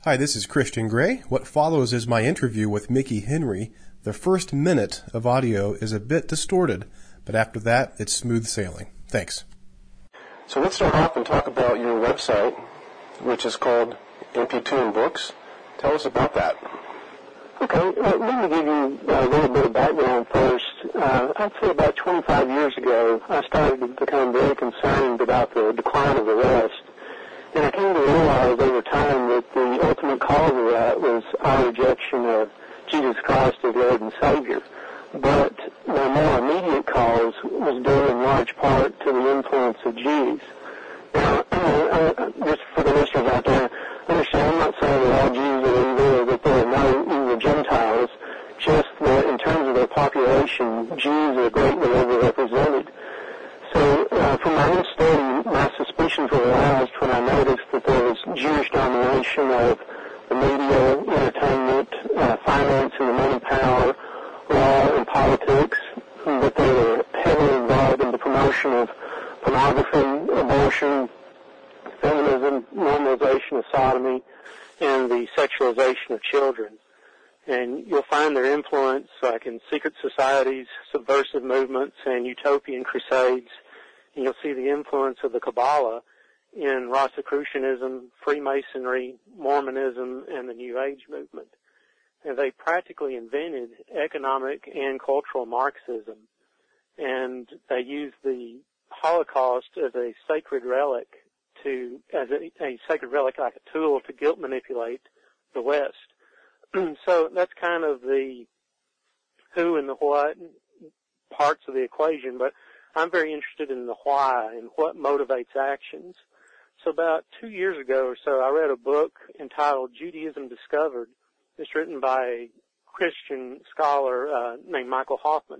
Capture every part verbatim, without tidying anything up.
Hi, this is Christian Gray. What follows is my interview with Mickey Henry. The first minute of audio is a bit distorted, but after that, it's smooth sailing. Thanks. So let's start off and talk about your website, which is called M P Toon Books. Tell us about that. Okay, uh, let me give you a little bit of background first. Uh, I'd say about twenty-five years ago, I started to become very concerned about the decline of the West. And I came to realize over time that the ultimate cause of that was our rejection of Jesus Christ as Lord and Savior. But the more immediate cause was due in large part to the influence of Jews. Now, uh, just for the listeners out there, understand, I'm not saying that all Jews are evil or that there are no evil Gentiles, just that in terms of their population, Jews are greatly overrepresented. So uh, from my own study, my suspicions were aroused when I noticed that there was Jewish domination of the media, entertainment, uh, finance and the money power, law and politics, that they were heavily involved in the promotion of pornography, abortion, feminism, normalization of sodomy, and the sexualization of children. And you'll find their influence like in secret societies, subversive movements, and utopian crusades. And you'll see the influence of the Kabbalah in Rosicrucianism, Freemasonry, Mormonism, and the New Age movement. And they practically invented economic and cultural Marxism. And they used the Holocaust as a sacred relic to, as a, a sacred relic, like a tool to guilt manipulate the West. So that's kind of the who and the what parts of the equation, but I'm very interested in the why and what motivates actions. So about two years ago or so, I read a book entitled Judaism Discovered. It's written by a Christian scholar uh, named Michael Hoffman.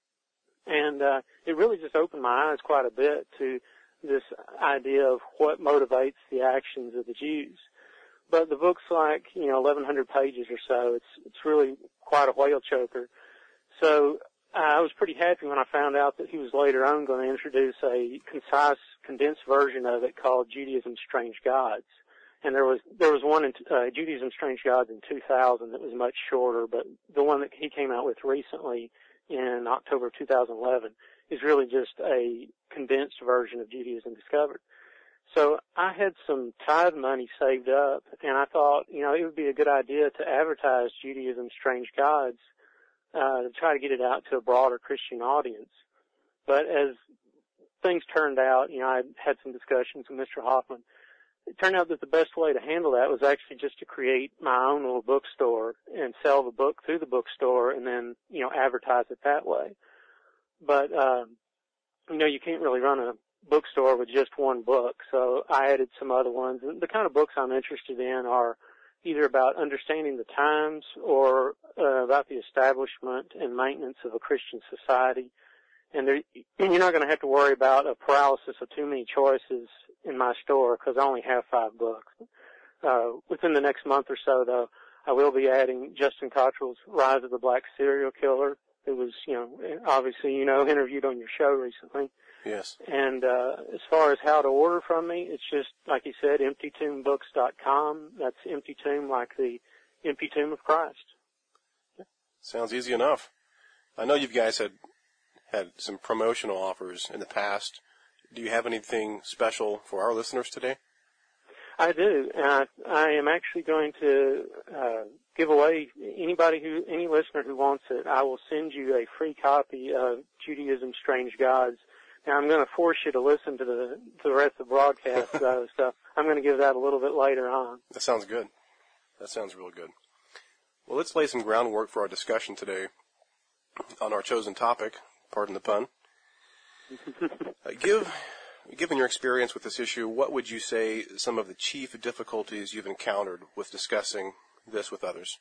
And uh, it really just opened my eyes quite a bit to this idea of what motivates the actions of the Jews. But the book's like, you know, eleven hundred pages or so. It's it's really quite a whale choker. So I was pretty happy when I found out that he was later on going to introduce a concise, condensed version of it called Judaism Strange Gods. And there was there was one in uh, Judaism Strange Gods in two thousand that was much shorter, but the one that he came out with recently in October of two thousand eleven is really just a condensed version of Judaism Discovered. So I had some tithe money saved up, and I thought, you know, it would be a good idea to advertise Judaism Strange Gods uh, to try to get it out to a broader Christian audience. But as things turned out, you know, I had some discussions with Mister Hoffman. It turned out that the best way to handle that was actually just to create my own little bookstore and sell the book through the bookstore and then, you know, advertise it that way. But, um, you know, you can't really run a bookstore with just one book, so I added some other ones. And the kind of books I'm interested in are either about understanding the times or uh, about the establishment and maintenance of a Christian society. And there, you're not going to have to worry about a paralysis of too many choices in my store because I only have five books. Uh, within the next month or so, though, I will be adding Justin Cottrell's Rise of the Black Serial Killer, who was, you know, obviously, you know, interviewed on your show recently. Yes. And uh, as far as how to order from me, it's just, like you said, empty tomb books dot com. That's Empty Tomb, like the empty tomb of Christ. Yeah. Sounds easy enough. I know you guys had had some promotional offers in the past. Do you have anything special for our listeners today? I do. And I, I am actually going to uh, give away anybody who, any listener who wants it, I will send you a free copy of Judaism Strange Gods. Now, I'm going to force you to listen to the to the rest of the broadcast, though, so I'm going to give that a little bit later on. That sounds good. That sounds real good. Well, let's lay some groundwork for our discussion today on our chosen topic, pardon the pun. uh, give, given your experience with this issue, what would you say some of the chief difficulties you've encountered with discussing this with others?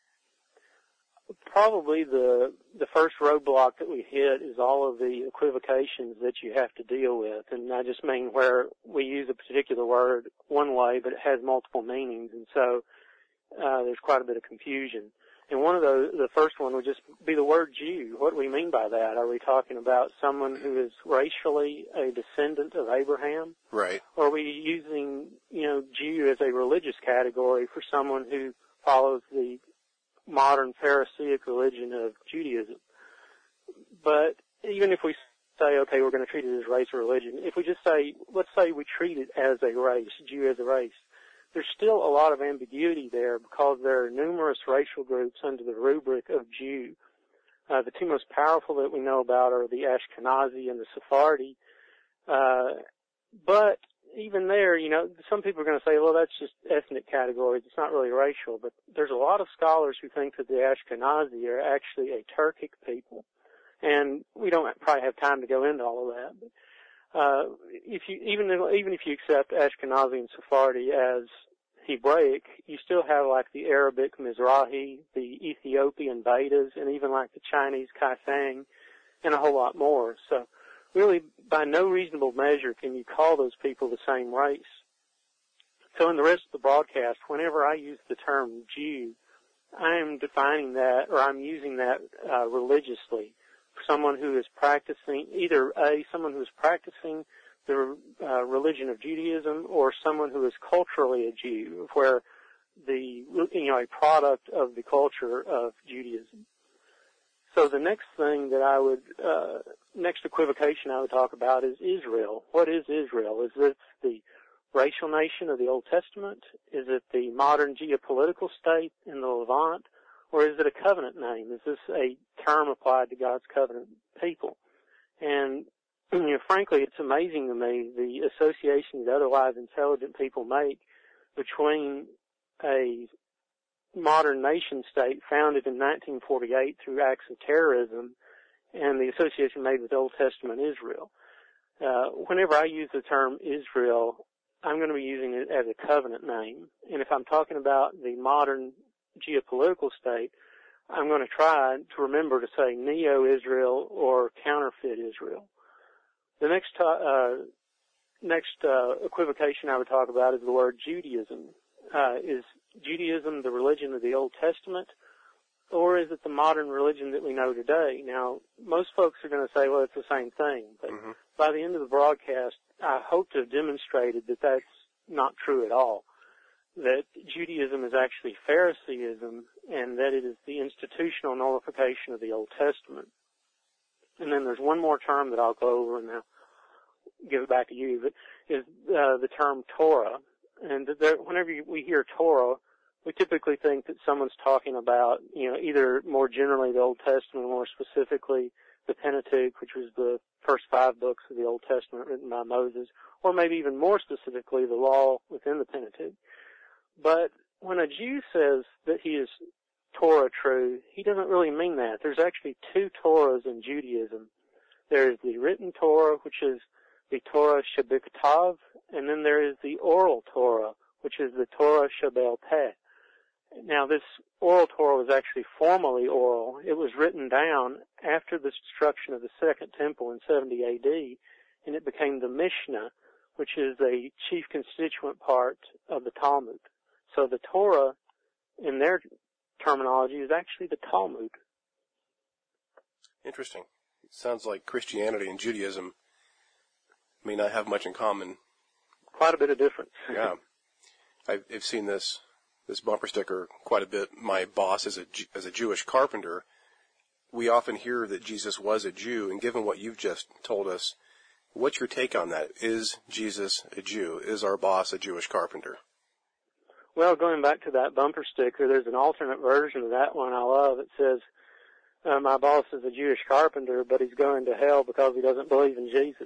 Probably the the first roadblock that we hit is all of the equivocations that you have to deal with. And I just mean where we use a particular word one way, but it has multiple meanings. And so uh, there's quite a bit of confusion. And one of those, the first one would just be the word Jew. What do we mean by that? Are we talking about someone who is racially a descendant of Abraham? Right. Or are we using, you know, Jew as a religious category for someone who follows the modern Pharisaic religion of Judaism? But even if we say, okay, we're going to treat it as race or religion, if we just say, let's say we treat it as a race, Jew as a race, there's still a lot of ambiguity there because there are numerous racial groups under the rubric of Jew. Uh, the two most powerful that we know about are the Ashkenazi and the Sephardi. Uh, but even there, you know, some people are going to say, well, that's just ethnic categories. It's not really racial. But there's a lot of scholars who think that the Ashkenazi are actually a Turkic people. And we don't probably have time to go into all of that. But Uh, if you, even, even if you accept Ashkenazi and Sephardi as Hebraic, you still have like the Arabic Mizrahi, the Ethiopian Vedas, and even like the Chinese Kaifeng, and a whole lot more. So really, by no reasonable measure can you call those people the same race. So in the rest of the broadcast, whenever I use the term Jew, I'm defining that, or I'm using that uh, religiously. Someone who is practicing, either A, someone who is practicing the uh, religion of Judaism, or someone who is culturally a Jew, where the, you know, a product of the culture of Judaism. So the next thing that I would, uh, next equivocation I would talk about is Israel. What is Israel? Is it the racial nation of the Old Testament? Is it the modern geopolitical state in the Levant? Or is it a covenant name? Is this a term applied to God's covenant people? And, you know, frankly, it's amazing to me the association that otherwise intelligent people make between a modern nation state founded in nineteen forty-eight through acts of terrorism and the association made with Old Testament Israel. Uh, whenever I use the term Israel, I'm going to be using it as a covenant name. And if I'm talking about the modern geopolitical state, I'm going to try to remember to say neo-Israel or counterfeit Israel. The next uh, next uh, equivocation I would talk about is the word Judaism. Uh, is Judaism the religion of the Old Testament, or is it the modern religion that we know today? Now, most folks are going to say, well, it's the same thing. But mm-hmm. by the end of the broadcast, I hope to have demonstrated that that's not true at all. That Judaism is actually Pharisaism, and that it is the institutional nullification of the Old Testament. And then there's one more term that I'll go over, and I'll give it back to you, but is uh, the term Torah. And there, whenever you, we hear Torah, we typically think that someone's talking about, you know, either more generally the Old Testament, more specifically the Pentateuch, which was the first five books of the Old Testament written by Moses, or maybe even more specifically the law within the Pentateuch. But when a Jew says that he is Torah true, he doesn't really mean that. There's actually two Torahs in Judaism. There is the written Torah, which is the Torah Shebiktav, and then there is the oral Torah, which is the Torah Shebel Peh. Now, this oral Torah was actually formally oral. It was written down after the destruction of the Second Temple in seventy A D, and it became the Mishnah, which is a chief constituent part of the Talmud. So the Torah, in their terminology, is actually the Talmud. Interesting. It sounds like Christianity and Judaism may not have much in common. Quite a bit of difference. Yeah. I've, I've seen this this bumper sticker quite a bit. My boss is a, as a Jewish carpenter. We often hear that Jesus was a Jew, and given what you've just told us, what's your take on that? Is Jesus a Jew? Is our boss a Jewish carpenter? Well, going back to that bumper sticker, there's an alternate version of that one I love. It says, uh, my boss is a Jewish carpenter, but he's going to hell because he doesn't believe in Jesus.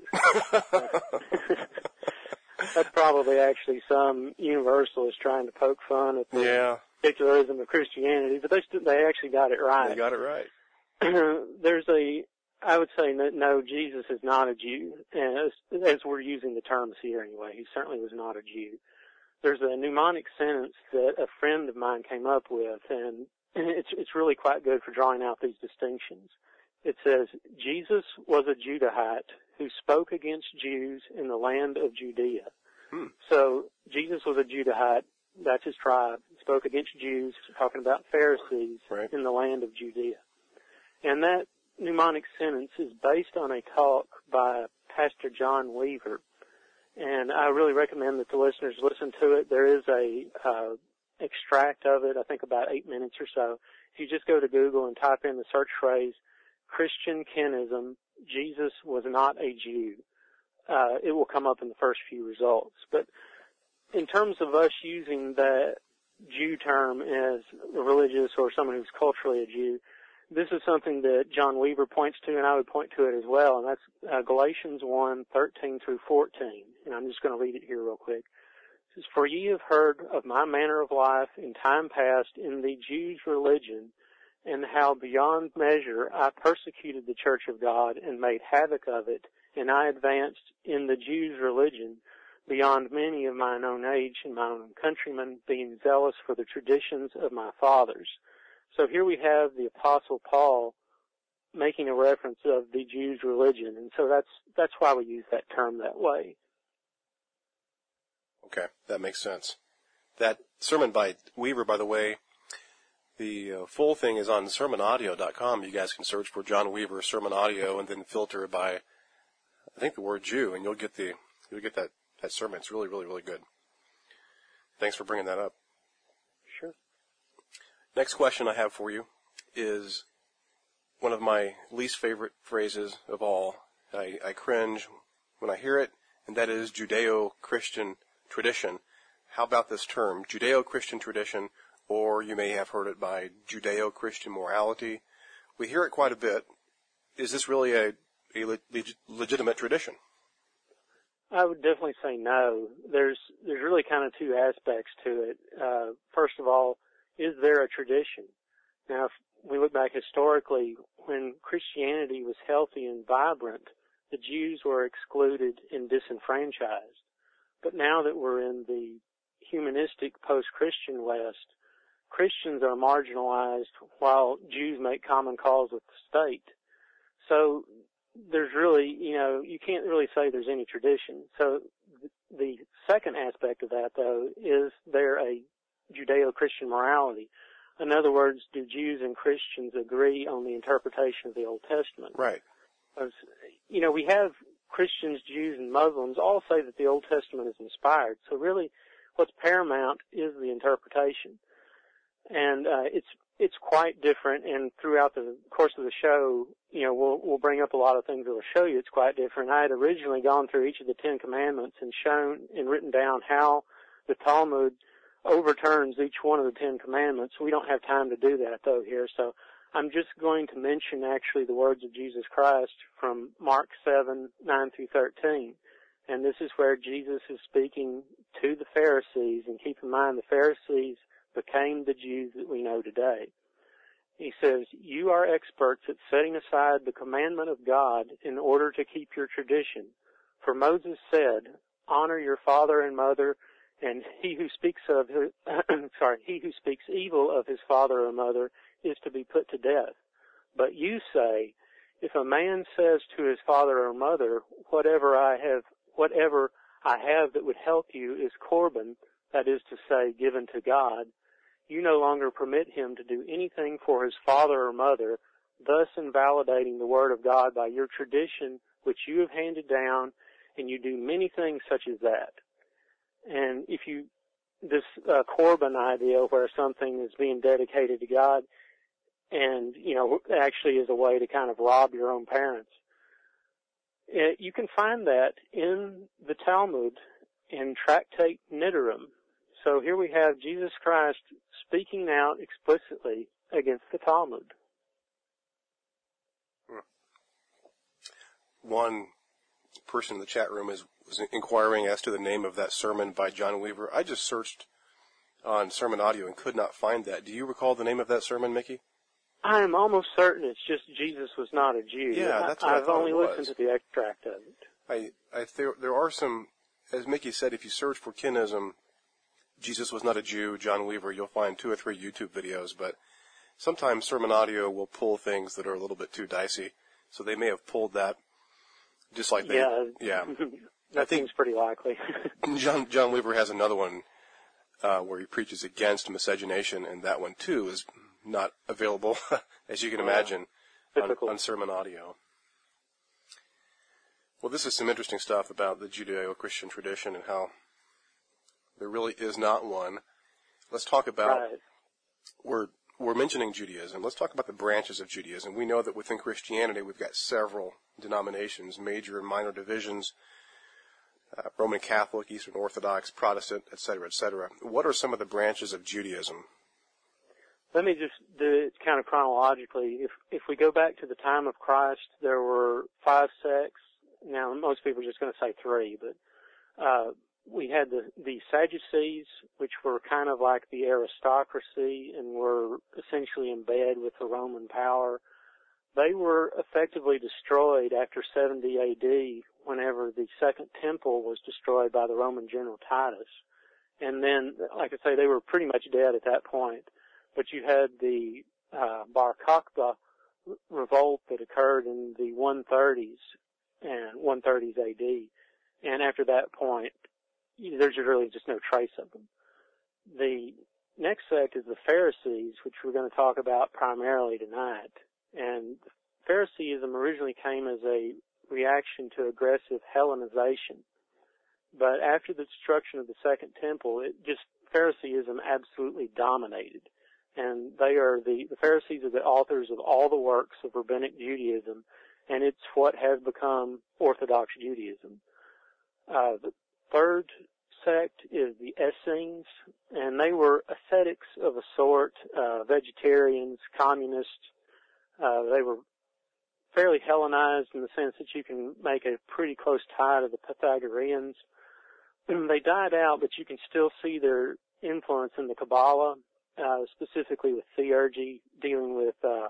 That's probably actually some universalist trying to poke fun at the yeah. particularism of Christianity, but they, st- they actually got it right. They got it right. There's a, I would say that no, Jesus is not a Jew, as, as we're using the terms here anyway. He certainly was not a Jew. There's a mnemonic sentence that a friend of mine came up with, and it's it's really quite good for drawing out these distinctions. It says, Jesus was a Judahite who spoke against Jews in the land of Judea. Hmm. So Jesus was a Judahite, that's his tribe. He spoke against Jews, talking about Pharisees right. in the land of Judea. And that mnemonic sentence is based on a talk by Pastor John Weaver. And I really recommend that the listeners listen to it. There is a uh, extract of it, I think about eight minutes or so. If you just go to Google and type in the search phrase, Christian Kenism, Jesus was not a Jew, uh, it will come up in the first few results. But in terms of us using that Jew term as a religious or someone who's culturally a Jew, this is something that John Weaver points to, and I would point to it as well, and that's uh, Galatians one, thirteen through fourteen. And I'm just going to read it here real quick. It says, "For ye have heard of my manner of life in time past in the Jews' religion, and how beyond measure I persecuted the church of God and made havoc of it, and I advanced in the Jews' religion beyond many of mine own age and my own countrymen, being zealous for the traditions of my fathers." So here we have the Apostle Paul making a reference of the Jews' religion, and so that's that's why we use that term that way. Okay, that makes sense. That sermon by Weaver, by the way, the uh, full thing is on sermon audio dot com. You guys can search for John Weaver sermon audio and then filter by, I think, the word Jew, and you'll get the you'll get that that sermon. It's really, really, really good. Thanks for bringing that up. Sure. Next question I have for you is one of my least favorite phrases of all. I, I cringe when I hear it, and that is Judeo-Christian tradition. How about this term, Judeo-Christian tradition, or you may have heard it by Judeo-Christian morality? We hear it quite a bit. Is this really a, a leg- legitimate tradition? I would definitely say no. There's there's really kind of two aspects to it. Uh, first of all, is there a tradition? Now, if we look back historically, when Christianity was healthy and vibrant, the Jews were excluded and disenfranchised. But now that we're in the humanistic post-Christian West, Christians are marginalized while Jews make common cause with the state. So there's really, you know, you can't really say there's any tradition. So the second aspect of that, though, is there a Judeo-Christian morality? In other words, do Jews and Christians agree on the interpretation of the Old Testament? Right. As, you know, we have Christians, Jews, and Muslims all say that the Old Testament is inspired. So really, what's paramount is the interpretation. And uh, it's it's quite different, and throughout the course of the show, you know, we'll we'll bring up a lot of things that will show you it's quite different. I had originally gone through each of the Ten Commandments and shown and written down how the Talmud overturns each one of the Ten Commandments. We don't have time to do that, though, here, so I'm just going to mention, actually, the words of Jesus Christ from Mark seven, nine through thirteen. And this is where Jesus is speaking to the Pharisees, and keep in mind the Pharisees became the Jews that we know today. He says, "You are experts at setting aside the commandment of God in order to keep your tradition. For Moses said, 'Honor your father and mother,' and he who speaks of his, sorry, he who speaks evil of his father or mother is to be put to death. But you say, if a man says to his father or mother, whatever I have, whatever I have that would help you is Corban, that is to say, given to God, you no longer permit him to do anything for his father or mother, thus invalidating the word of God by your tradition, which you have handed down, and you do many things such as that." And if you, this uh, Corban idea where something is being dedicated to God, and, you know, actually is a way to kind of rob your own parents, uh, you can find that in the Talmud in Tractate Nidorim. So here we have Jesus Christ speaking out explicitly against the Talmud. One person in the chat room is was inquiring as to the name of that sermon by John Weaver. I just searched on sermon audio and could not find that. Do you recall the name of that sermon, Mickey? I am almost certain it's just Jesus was not a Jew. Yeah, that's what I, I I've thought only it was. listened to the extract of it. I, I there, there are some, as Mickey said, if you search for Kenism, Jesus was not a Jew, John Weaver, you'll find two or three YouTube videos, but sometimes sermon audio will pull things that are a little bit too dicey, so they may have pulled that just like they, yeah, yeah. that I think seems pretty likely. John, John Weaver has another one, uh, where he preaches against miscegenation, and that one too is not available, as you can imagine, on, on sermon audio. Well, this is some interesting stuff about the Judeo-Christian tradition and how there really is not one. Let's talk about, right. we're, we're mentioning Judaism. Let's talk about the branches of Judaism. We know that within Christianity we've got several denominations, major and minor divisions, uh, Roman Catholic, Eastern Orthodox, Protestant, et cetera, et cetera. What are some of the branches of Judaism? Let me just do it kind of chronologically. If if we go back to the time of Christ, there were five sects. Now, most people are just going to say three, but uh, we had the, the Sadducees, which were kind of like the aristocracy and were essentially in bed with the Roman power. They were effectively destroyed after seventy A D whenever the Second Temple was destroyed by the Roman general Titus. And then, like I say, they were pretty much dead at that point. But you had the uh, Bar Kokhba revolt that occurred in the one thirties and one thirties A D. And after that point, you know, there's really just no trace of them. The next sect is the Pharisees, which we're going to talk about primarily tonight. And Phariseeism originally came as a reaction to aggressive Hellenization. But after the destruction of the Second Temple, it just, Phariseeism absolutely dominated. And they are the, the Pharisees are the authors of all the works of Rabbinic Judaism, and it's what has become Orthodox Judaism. Uh, the third sect is the Essenes, and they were ascetics of a sort, uh, vegetarians, communists. Uh, they were fairly Hellenized in the sense that you can make a pretty close tie to the Pythagoreans. They died out, but you can still see their influence in the Kabbalah, uh, specifically with theurgy, dealing with, uh,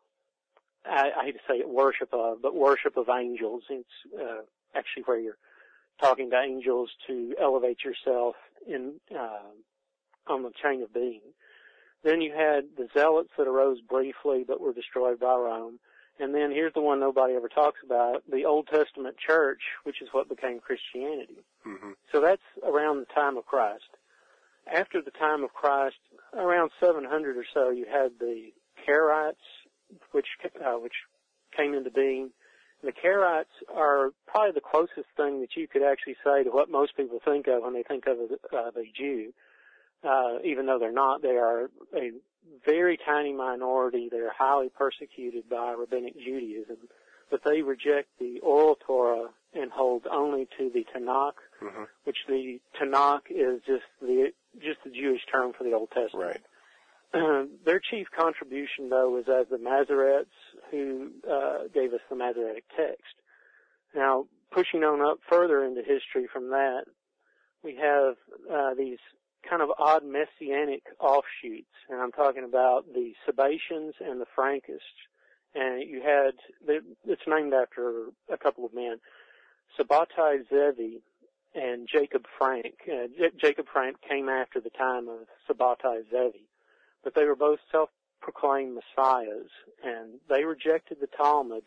I, I hate to say it, worship of, but worship of angels. It's uh, actually where you're talking to angels to elevate yourself in uh, on the chain of being. Then you had the Zealots that arose briefly but were destroyed by Rome. And then here's the one nobody ever talks about, the Old Testament church, which is what became Christianity. Mm-hmm. So that's around the time of Christ. After the time of Christ, around seven hundred or so, you had the Karaites, which uh, which came into being. The Karaites are probably the closest thing that you could actually say to what most people think of when they think of a, of a Jew. Uh, even though they're not, they are a very tiny minority. They're highly persecuted by Rabbinic Judaism, but they reject the oral Torah and hold only to the Tanakh, mm-hmm. which the Tanakh is just the just the Jewish term for the Old Testament. Right. Uh, their chief contribution, though, was as the Masoretes, who uh, gave us the Masoretic text. Now, pushing on up further into history from that, we have uh, these kind of odd messianic offshoots, and I'm talking about the Sabbatians and the Frankists. And you had, it's named after a couple of men, Sabbatai Zevi and Jacob Frank. Uh, J- Jacob Frank came after the time of Sabbatai Zevi, but they were both self-proclaimed messiahs, and they rejected the Talmud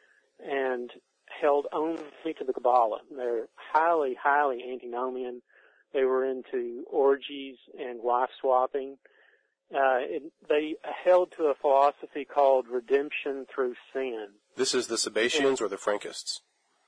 and held only to the Kabbalah. They're highly, highly antinomian. They were into orgies and wife swapping. Uh, it, they held to a philosophy called redemption through sin. This is the Sabbatians or the Frankists?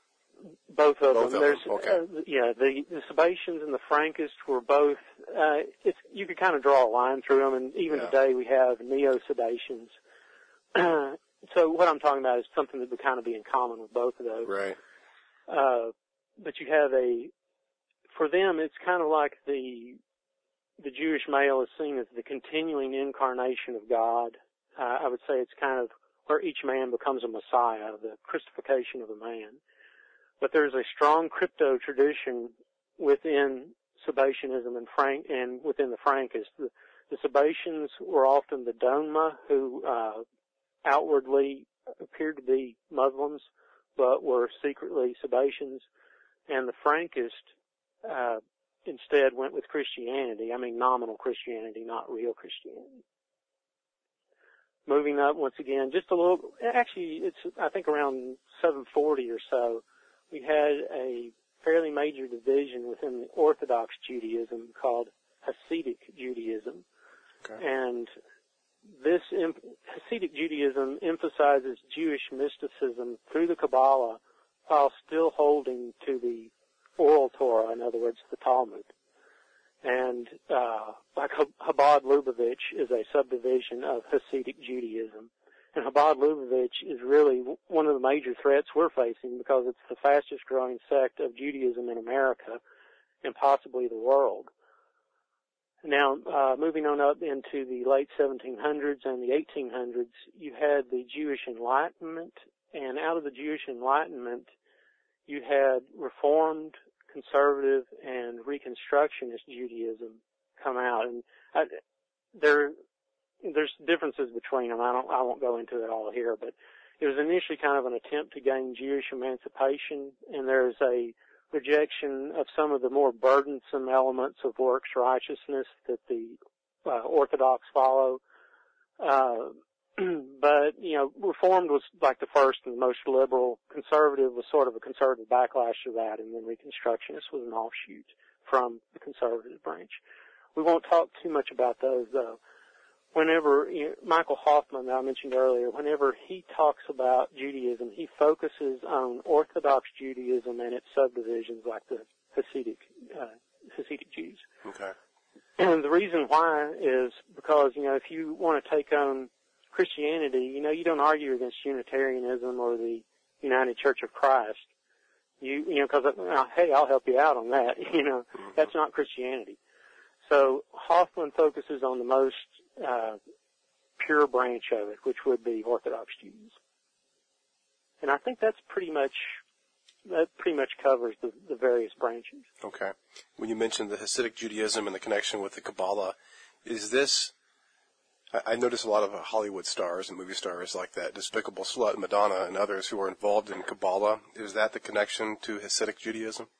Both of both them. Of them. Okay. Uh, yeah, the, the Sabbatians and the Frankists were both. Uh, it's, you could kind of draw a line through them, and even yeah. today we have neo-Sabbatians. Uh, so what I'm talking about is something that would kind of be in common with both of those. Right. Uh, but you have a. For them, it's kind of like the the Jewish male is seen as the continuing incarnation of God. Uh, I would say it's kind of where each man becomes a Messiah, the Christification of a man. But there's a strong crypto tradition within Sabbatianism and Frank and within the Frankists. The, the Sabbatians were often the Donma, who uh, outwardly appeared to be Muslims, but were secretly Sabbatians, and the Frankists uh, instead went with Christianity. I mean, nominal Christianity, not real Christianity. Moving up once again, just a little. Actually, it's I think around seven forty or so. We had a fairly major division within the Orthodox Judaism called Hasidic Judaism. Okay. And this imp- Hasidic Judaism emphasizes Jewish mysticism through the Kabbalah while still holding to the oral Torah, in other words, the Talmud. And uh, like Chabad Lubavitch is a subdivision of Hasidic Judaism. And Chabad Lubavitch is really one of the major threats we're facing because it's the fastest growing sect of Judaism in America and possibly the world. Now, uh, moving on up into the late seventeen hundreds and the eighteen hundreds, you had the Jewish Enlightenment, and out of the Jewish Enlightenment, you had Reformed, Conservative, and Reconstructionist Judaism come out. And I, there, there's differences between them. I don't, I won't go into it all here, but it was initially kind of an attempt to gain Jewish emancipation, and there's a rejection of some of the more burdensome elements of works righteousness that the uh, Orthodox follow. Uh, but, you know, Reformed was like the first and the most liberal. Conservative was sort of a conservative backlash to that, and then Reconstructionist was an offshoot from the conservative branch. We won't talk too much about those, though. Whenever, you know, Michael Hoffman, that I mentioned earlier, whenever he talks about Judaism, he focuses on Orthodox Judaism and its subdivisions like the Hasidic, uh, Hasidic Jews. Okay. And the reason why is because, you know, if you want to take on Christianity, you know, you don't argue against Unitarianism or the United Church of Christ. You, you know, because, uh, hey, I'll help you out on that. You know, mm-hmm. That's not Christianity. So Hoffman focuses on the most uh, pure branch of it, which would be Orthodox Jews. And I think that's pretty much, that pretty much covers the, the various branches. Okay. When you mentioned the Hasidic Judaism and the connection with the Kabbalah, is this, I, I notice a lot of Hollywood stars and movie stars like that, Despicable Slut, Madonna, and others who are involved in Kabbalah. Is that the connection to Hasidic Judaism?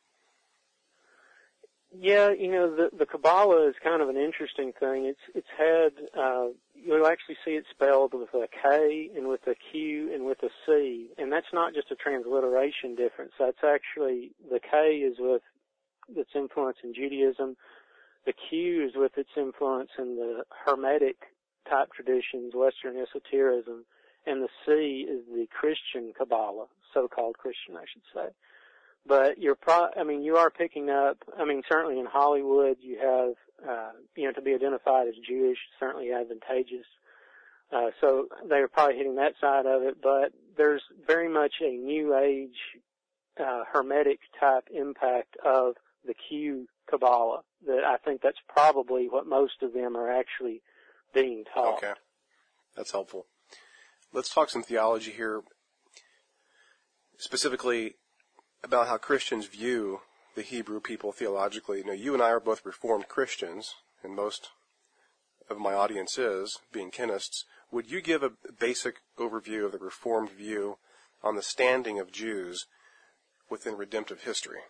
Yeah, you know, the, the Kabbalah is kind of an interesting thing. It's, it's had, uh, you'll actually see it spelled with a K and with a Q and with a C. And that's not just a transliteration difference. That's actually, the K is with its influence in Judaism. The Q is with its influence in the Hermetic type traditions, Western esotericism. And the C is the Christian Kabbalah, so-called Christian, I should say. But you're pro, I mean, you are picking up, I mean, certainly in Hollywood you have, uh, you know, to be identified as Jewish, certainly advantageous. Uh, so they're probably hitting that side of it, but there's very much a New Age, uh, Hermetic type impact of the Q Kabbalah that I think that's probably what most of them are actually being taught. Okay. That's helpful. Let's talk some theology here. Specifically, about how Christians view the Hebrew people theologically. Now, you and I are both Reformed Christians, and most of my audience is, being Kenists. Would you give a basic overview of the Reformed view on the standing of Jews within redemptive history?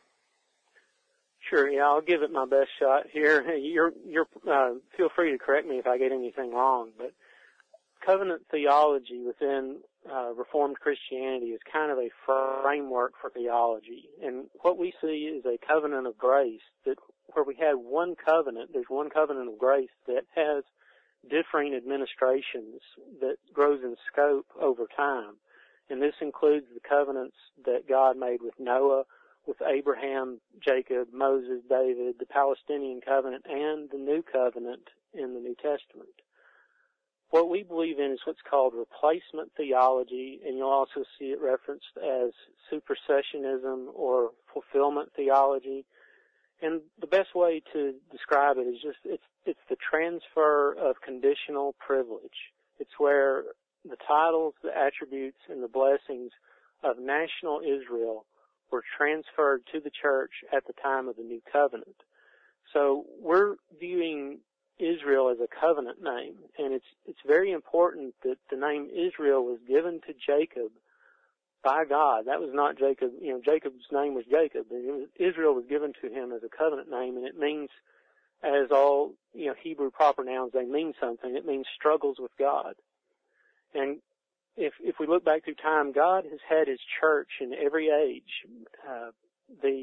Sure, yeah, I'll give it my best shot here. You're, you're, uh, feel free to correct me if I get anything wrong, but covenant theology within uh, Reformed Christianity is kind of a framework for theology. And what we see is a covenant of grace that where we have one covenant, there's one covenant of grace that has differing administrations that grows in scope over time. And this includes the covenants that God made with Noah, with Abraham, Jacob, Moses, David, the Palestinian covenant, and the new covenant in the New Testament. What we believe in is what's called replacement theology, and you'll also see it referenced as supersessionism or fulfillment theology. And the best way to describe it is just it's it's the transfer of conditional privilege. It's where the titles, the attributes, and the blessings of national Israel were transferred to the church at the time of the new covenant. So we're viewing Israel as a covenant name, and it's it's very important that the name Israel was given to Jacob by God. That was not Jacob, you know, Jacob's name was Jacob, and it was, Israel was given to him as a covenant name, and it means, as all, you know, Hebrew proper nouns, they mean something. It means struggles with God. And if if we look back through time, God has had his church in every age. Uh, the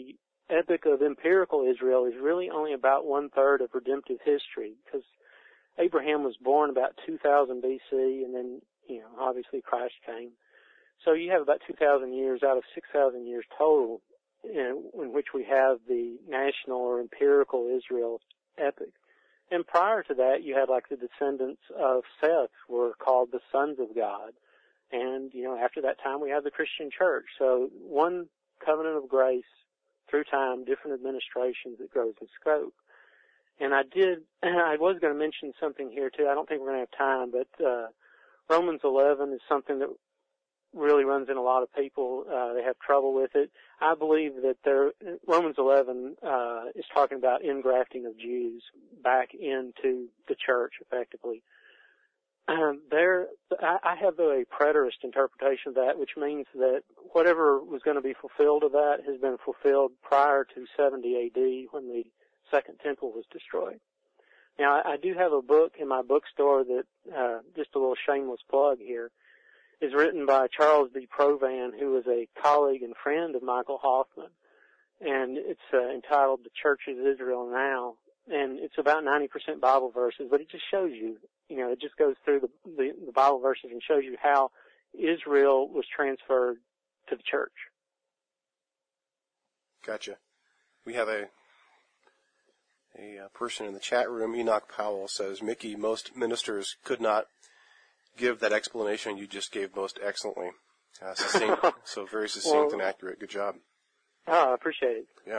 epic of empirical Israel is really only about one-third of redemptive history, because Abraham was born about two thousand B C, and then, you know, obviously Christ came. So you have about two thousand years out of six thousand years total in, in which we have the national or empirical Israel epic. And prior to that, you had like the descendants of Seth were called the sons of God. And, you know, after that time, we have the Christian church. So one covenant of grace through time, different administrations that grows in scope. And I did, I was going to mention something here too. I don't think we're going to have time, but uh, Romans eleven is something that really runs in a lot of people. Uh, they have trouble with it. I believe that there, Romans eleven uh, is talking about ingrafting of Jews back into the church, effectively. Um, there, I, I have a preterist interpretation of that, which means that whatever was going to be fulfilled of that has been fulfilled prior to seventy A D when the Second Temple was destroyed. Now, I, I do have a book in my bookstore that, uh, just a little shameless plug here, is written by Charles B. Provan, who was a colleague and friend of Michael Hoffman. And it's uh, entitled The Church of Israel Now. And it's about ninety percent Bible verses, but it just shows you, you know, it just goes through the, the, the Bible verses and shows you how Israel was transferred to the church. Gotcha. We have a a person in the chat room, Enoch Powell, says, Mickey, most ministers could not give that explanation you just gave most excellently. Uh, succinct, so very succinct well, and accurate. Good job. Oh, I appreciate it. Yeah.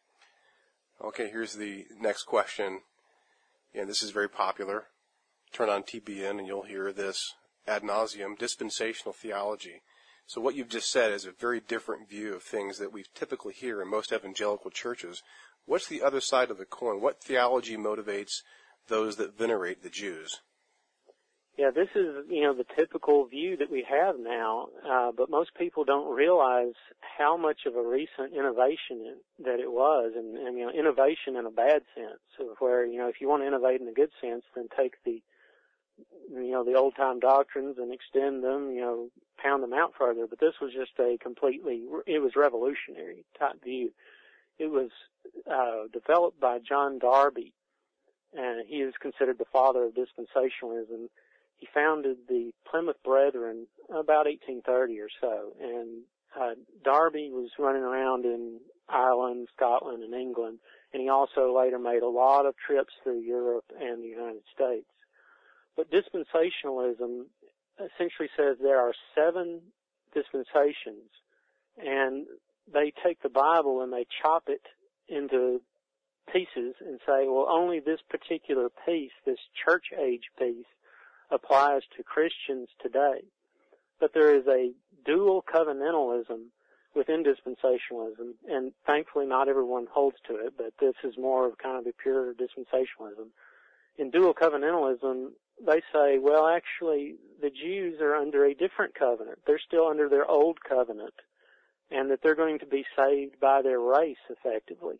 Okay, here's the next question. And this is very popular. Turn on T B N and you'll hear this ad nauseum, dispensational theology. So what you've just said is a very different view of things that we typically hear in most evangelical churches. What's the other side of the coin? What theology motivates those that venerate the Jews? Yeah, this is, you know, the typical view that we have now, uh, but most people don't realize how much of a recent innovation that it was, and, and, you know, innovation in a bad sense, of where, you know, if you want to innovate in a good sense, then take the, you know, the old-time doctrines and extend them, you know, pound them out further, but this was just a completely, it was revolutionary type view. It was uh, developed by John Darby, and he is considered the father of dispensationalism. He founded the Plymouth Brethren about eighteen thirty or so, and uh, Darby was running around in Ireland, Scotland, and England, and he also later made a lot of trips through Europe and the United States. But dispensationalism essentially says there are seven dispensations, and they take the Bible and they chop it into pieces and say, well, only this particular piece, this church age piece, applies to Christians today. But there is a dual covenantalism within dispensationalism, and thankfully not everyone holds to it, but this is more of kind of a pure dispensationalism. In dual covenantalism, they say, well, actually, the Jews are under a different covenant. They're still under their old covenant, and that they're going to be saved by their race, effectively.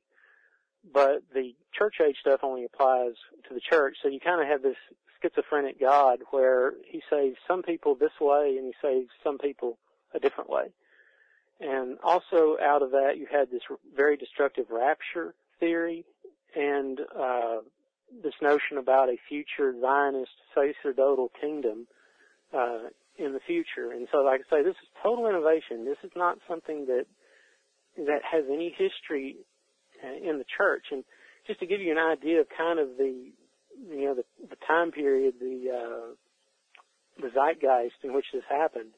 But the church age stuff only applies to the church, so you kind of have this schizophrenic God where he saves some people this way and he saves some people a different way. And also out of that, you had this very destructive rapture theory and uh this notion about a future Zionist sacerdotal kingdom uh in the future. And so, like I say, this is total innovation. This is not something that that has any history in the church. And just to give you an idea of kind of the, you know, the, the time period, the uh, the zeitgeist in which this happened,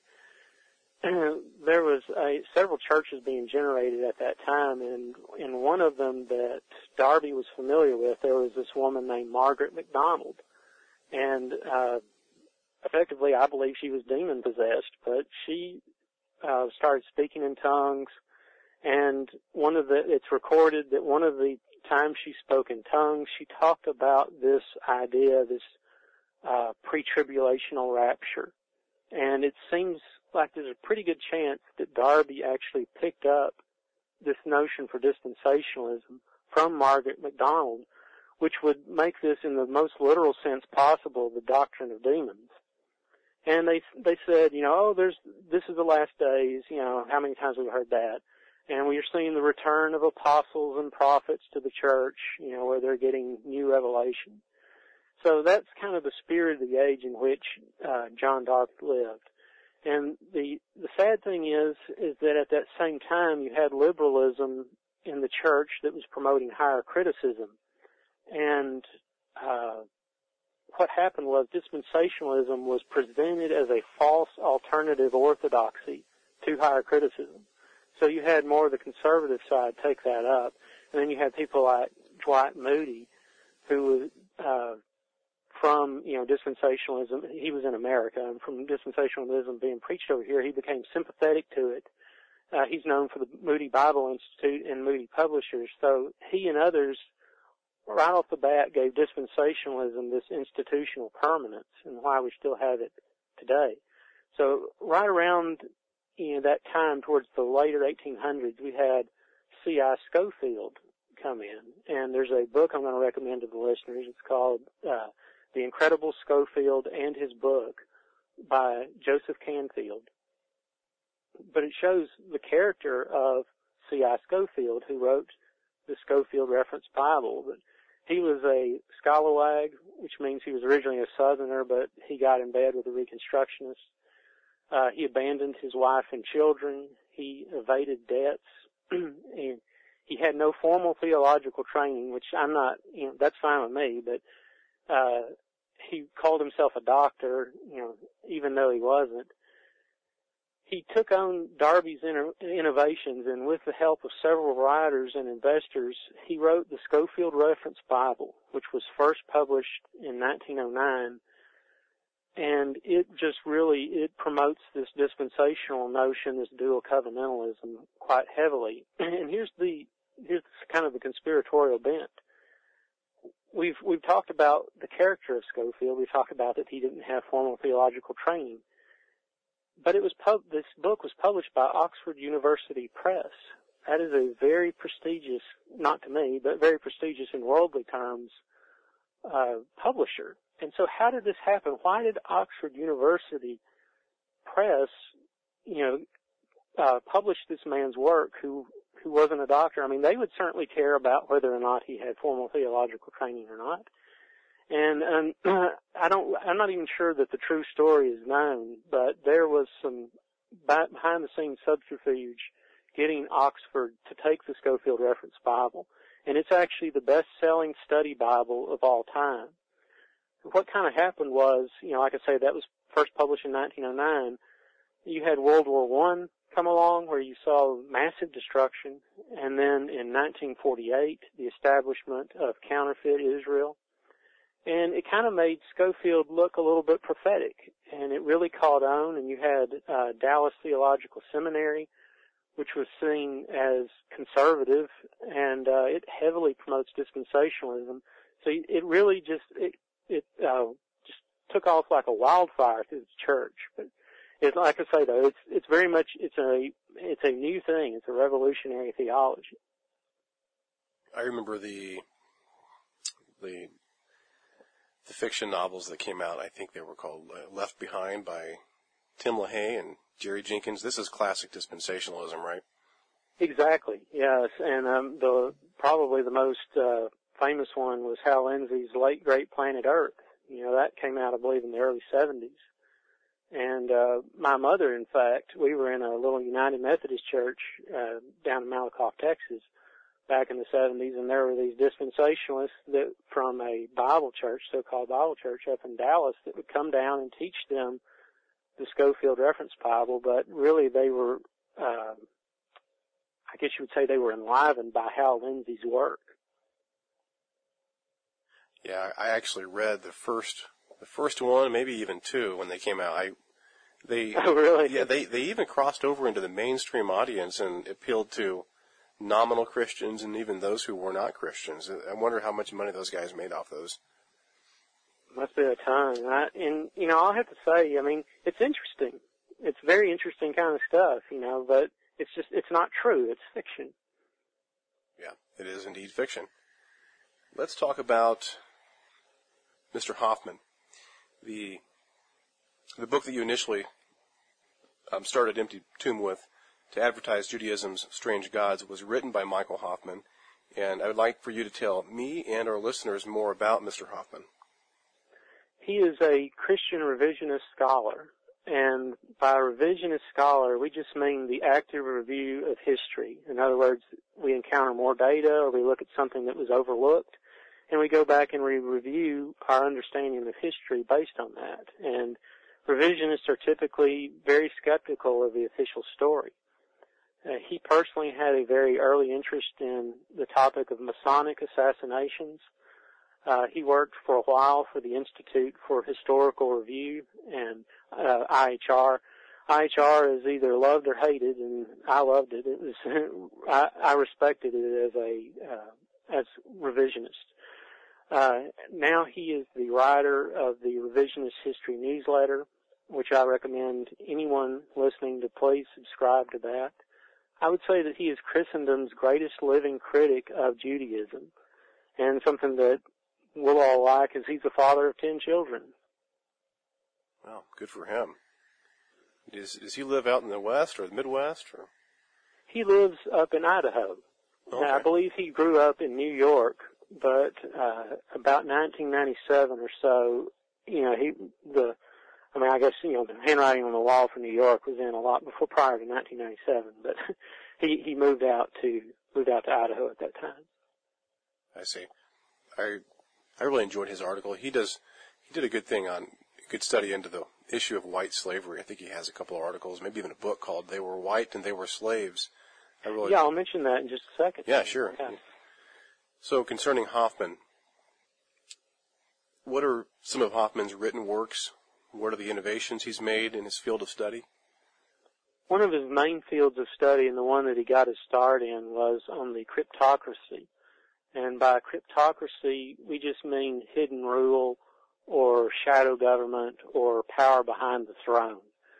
there was a, several churches being generated at that time, and in one of them that Darby was familiar with, there was this woman named Margaret MacDonald, and uh, effectively, I believe she was demon possessed, but she uh, started speaking in tongues. And one of the, it's recorded that one of the times she spoke in tongues, she talked about this idea, this uh, pre-tribulational rapture. And it seems like there's a pretty good chance that Darby actually picked up this notion for dispensationalism from Margaret MacDonald, which would make this, in the most literal sense possible, the doctrine of demons. And they they said, you know, oh, there's this is the last days. You know, how many times have we heard that? And we are seeing the return of apostles and prophets to the church, you know, where they're getting new revelation. So that's kind of the spirit of the age in which uh, John Darby lived. And the the sad thing is, is that at that same time you had liberalism in the church that was promoting higher criticism. And uh, what happened was dispensationalism was presented as a false alternative orthodoxy to higher criticism. So you had more of the conservative side take that up, and then you had people like Dwight Moody, who was uh, from, you know, dispensationalism. He was in America, and from dispensationalism being preached over here, he became sympathetic to it. Uh, he's known for the Moody Bible Institute and Moody Publishers. So he and others, right off the bat, gave dispensationalism this institutional permanence, and why we still have it today. So right around, you know, that time towards the later eighteen hundreds, we had C I Scofield come in, and there's a book I'm going to recommend to the listeners. It's called uh, The Incredible Scofield and His Book by Joseph Canfield. But it shows the character of C I Scofield, who wrote the Scofield Reference Bible. But he was a scalawag, which means he was originally a Southerner, but he got in bed with the Reconstructionists. Uh, he abandoned his wife and children. He evaded debts. And he had no formal theological training, which I'm not, you know, that's fine with me, but, uh, he called himself a doctor, you know, even though he wasn't. He took on Darby's innovations, and with the help of several writers and investors, he wrote the Scofield Reference Bible, which was first published in nineteen oh nine. And it just really, it promotes this dispensational notion, this dual covenantalism, quite heavily. And here's the, here's kind of the conspiratorial bent. We've, we've talked about the character of Scofield. We've talked about that he didn't have formal theological training. But it was pub, this book was published by Oxford University Press. That is a very prestigious, not to me, but very prestigious in worldly terms, uh, publisher. And so how did this happen? Why did Oxford University Press, you know, uh, publish this man's work who, who wasn't a doctor? I mean, they would certainly care about whether or not he had formal theological training or not. And, and I don't, I'm not even sure that the true story is known, but there was some behind the scenes subterfuge getting Oxford to take the Scofield Reference Bible. And it's actually the best selling study Bible of all time. What kind of happened was, you know, like I say, that was first published in nineteen oh nine. You had World War One come along where you saw massive destruction. And then in nineteen forty-eight, the establishment of counterfeit Israel. And it kind of made Scofield look a little bit prophetic. And it really caught on. And you had uh, Dallas Theological Seminary, which was seen as conservative. And uh, it heavily promotes dispensationalism. So it really just... It, It uh, just took off like a wildfire through the church. But it's like I say though, it's it's very much it's a it's a new thing. It's a revolutionary theology. I remember the the the fiction novels that came out. I think they were called uh, Left Behind by Tim LaHaye and Jerry Jenkins. This is classic dispensationalism, right? Exactly. Yes, and um, the probably the most uh, famous one was Hal Lindsey's Late Great Planet Earth. You know, that came out, I believe, in the early seventies. And uh my mother, in fact, we were in a little United Methodist church uh down in Malakoff, Texas, back in the seventies, and there were these dispensationalists that from a Bible church, so-called Bible church up in Dallas, that would come down and teach them the Scofield Reference Bible, but really they were, uh, I guess you would say they were enlivened by Hal Lindsey's work. Yeah, I actually read the first, the first one, maybe even two, when they came out. I, they, oh, really? Yeah, they, they even crossed over into the mainstream audience and appealed to nominal Christians and even those who were not Christians. I wonder how much money those guys made off those. Must be a ton. I, and, you know, I'll have to say, I mean, it's interesting. It's very interesting kind of stuff, you know, but it's just, it's not true. It's fiction. Yeah, it is indeed fiction. Let's talk about Mister Hoffman, the the book that you initially um, started Empty Tomb with. to advertise Judaism's Strange Gods was written by Michael Hoffman, and I would like for you to tell me and our listeners more about Mister Hoffman. He is a Christian revisionist scholar, and by revisionist scholar, we just mean the active review of history. In other words, we encounter more data, or we look at something that was overlooked, and we go back and we review our understanding of history based on that. And revisionists are typically very skeptical of the official story. Uh, he personally had a very early interest in the topic of Masonic assassinations. Uh, he worked for a while for the Institute for Historical Review and uh, I H R. I H R is either loved or hated, and I loved it. It was I, I respected it as a uh, as revisionist. Uh, now he is the writer of the Revisionist History newsletter, which I recommend anyone listening to please subscribe to that. I would say that he is Christendom's greatest living critic of Judaism, and something that we'll all like is he's the father of ten children. Wow, good for him. Does, does he live out in the West or the Midwest? Or? He lives up in Idaho. Okay. Now, I believe he grew up in New York, but uh, about nineteen ninety-seven or so, you know, he the I mean, I guess, you know, the handwriting on the wall for New York was in a lot before, prior to nineteen ninety-seven, but he, he moved out to, moved out to Idaho at that time. I see. I, I really enjoyed his article. He does, he did a good thing on, a good study into the issue of white slavery. I think he has a couple of articles, maybe even a book called They Were White and They Were Slaves. I really. Yeah, I'll mention that in just a second. Yeah, sure. Yeah. So concerning Hoffman, what are some of Hoffman's written works? What are the innovations he's made in his field of study? One of his main fields of study, and the one that he got his start in, was on the cryptocracy. And by cryptocracy, we just mean hidden rule or shadow government or power behind the throne.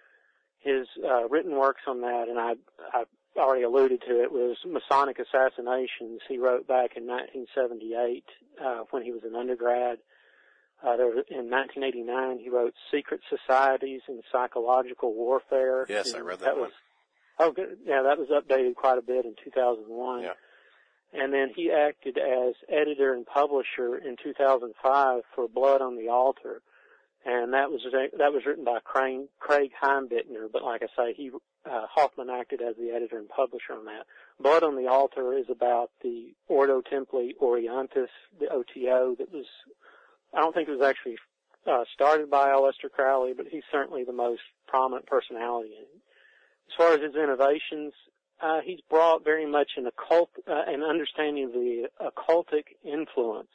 His uh, written works on that, and I, I already alluded to it, was Masonic Assassinations. He wrote back in nineteen seventy-eight uh, when he was an undergrad. Uh, there, in nineteen eighty-nine, he wrote Secret Societies and Psychological Warfare. Yes, and I read that, that one. Was, oh, good. Yeah, that was updated quite a bit in two thousand one. Yeah. And then he acted as editor and publisher in two thousand five for Blood on the Altar, and that was that was written by Craig, Craig Heimbittner. But like I say, he uh, Hoffman acted as the editor and publisher on that. Blood on the Altar is about the Ordo Templi Orientis, the O T O, that was. I don't think it was actually uh, started by Aleister Crowley, but he's certainly the most prominent personality in it. As far as his innovations, uh, he's brought very much an occult, uh, an understanding of the occultic influence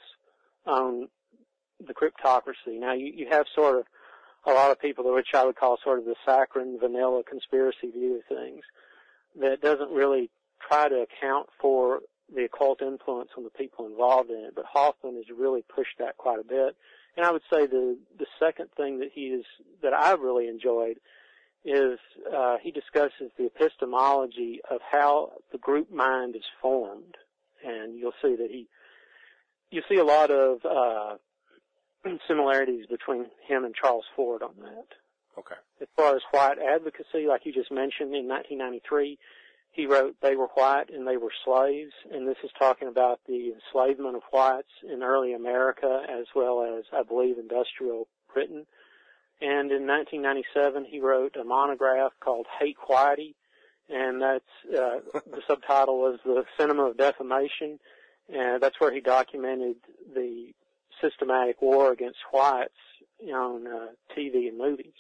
on the cryptocracy. Now, you, you have sort of a lot of people, which I would call sort of the saccharine, vanilla conspiracy view of things, that doesn't really try to account for the occult influence on the people involved in it, but Hoffman has really pushed that quite a bit. And I would say the the second thing that he is that I really enjoyed is uh, he discusses the epistemology of how the group mind is formed, and you'll see that he you see a lot of uh, similarities between him and Charles Ford on that. Okay. As far as white advocacy, like you just mentioned, in nineteen ninety-three. He wrote They Were White and They Were Slaves, and this is talking about the enslavement of whites in early America as well as, I believe, industrial Britain. And in nineteen ninety-seven, he wrote a monograph called Hate Whitey, and that's uh, the subtitle was The Cinema of Defamation, and that's where he documented the systematic war against whites on uh, T V and movies.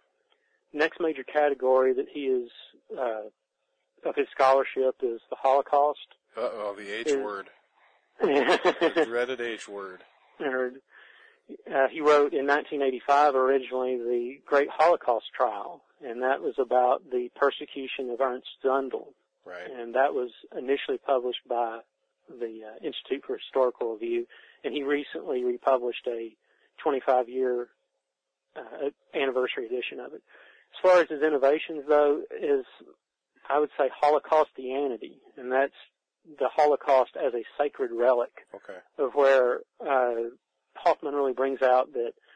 Next major category that he is uh, of his scholarship is the Holocaust. Uh-oh, the H is, word. The dreaded H word. Uh, he wrote in nineteen eighty-five originally the Great Holocaust Trial, and that was about the persecution of Ernst Zundel. Right. And that was initially published by the uh, Institute for Historical Review, and he recently republished a twenty-five year uh, anniversary edition of it. As far as his innovations, though, is I would say Holocaustianity, and that's the Holocaust as a sacred relic. Okay. Of where uh, Hoffman really brings out that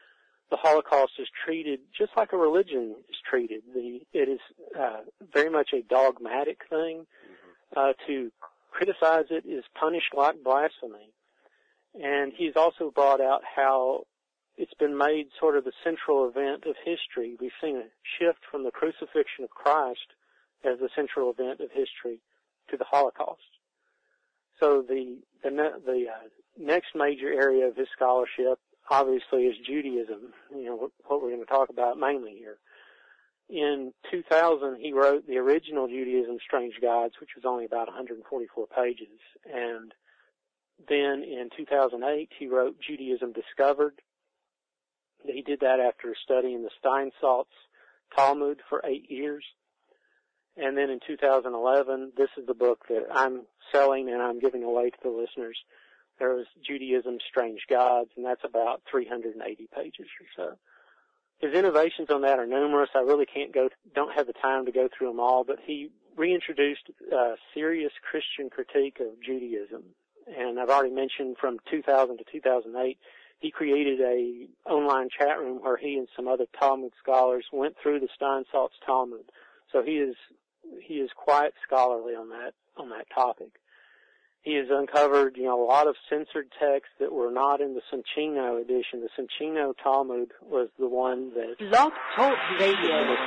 the Holocaust is treated just like a religion is treated. The, it is uh, very much a dogmatic thing. Mm-hmm. Uh, to criticize it is punished like blasphemy. And he's also brought out how it's been made sort of the central event of history. We've seen a shift from the crucifixion of Christ as the central event of history to the Holocaust. So the the, the uh, next major area of his scholarship, obviously, is Judaism, you know, what we're going to talk about mainly here. In two thousand, he wrote the original Judaism Strange Gods, which was only about one hundred forty-four pages. And then in two thousand eight, he wrote Judaism Discovered. He did that after studying the Steinsaltz Talmud for eight years. And then in two thousand eleven, this is the book that I'm selling and I'm giving away to the listeners. There was Judaism Strange Gods, and that's about three hundred eighty pages or so. His innovations on that are numerous. I really can't go, don't have the time to go through them all, but he reintroduced a serious Christian critique of Judaism. And I've already mentioned from two thousand to two thousand eight, he created a online chat room where he and some other Talmud scholars went through the Steinsaltz Talmud. So he is he is quite scholarly on that on that topic. He has uncovered, you know, a lot of censored texts that were not in the Soncino edition. The Soncino Talmud was the one that Blog Talk Radio.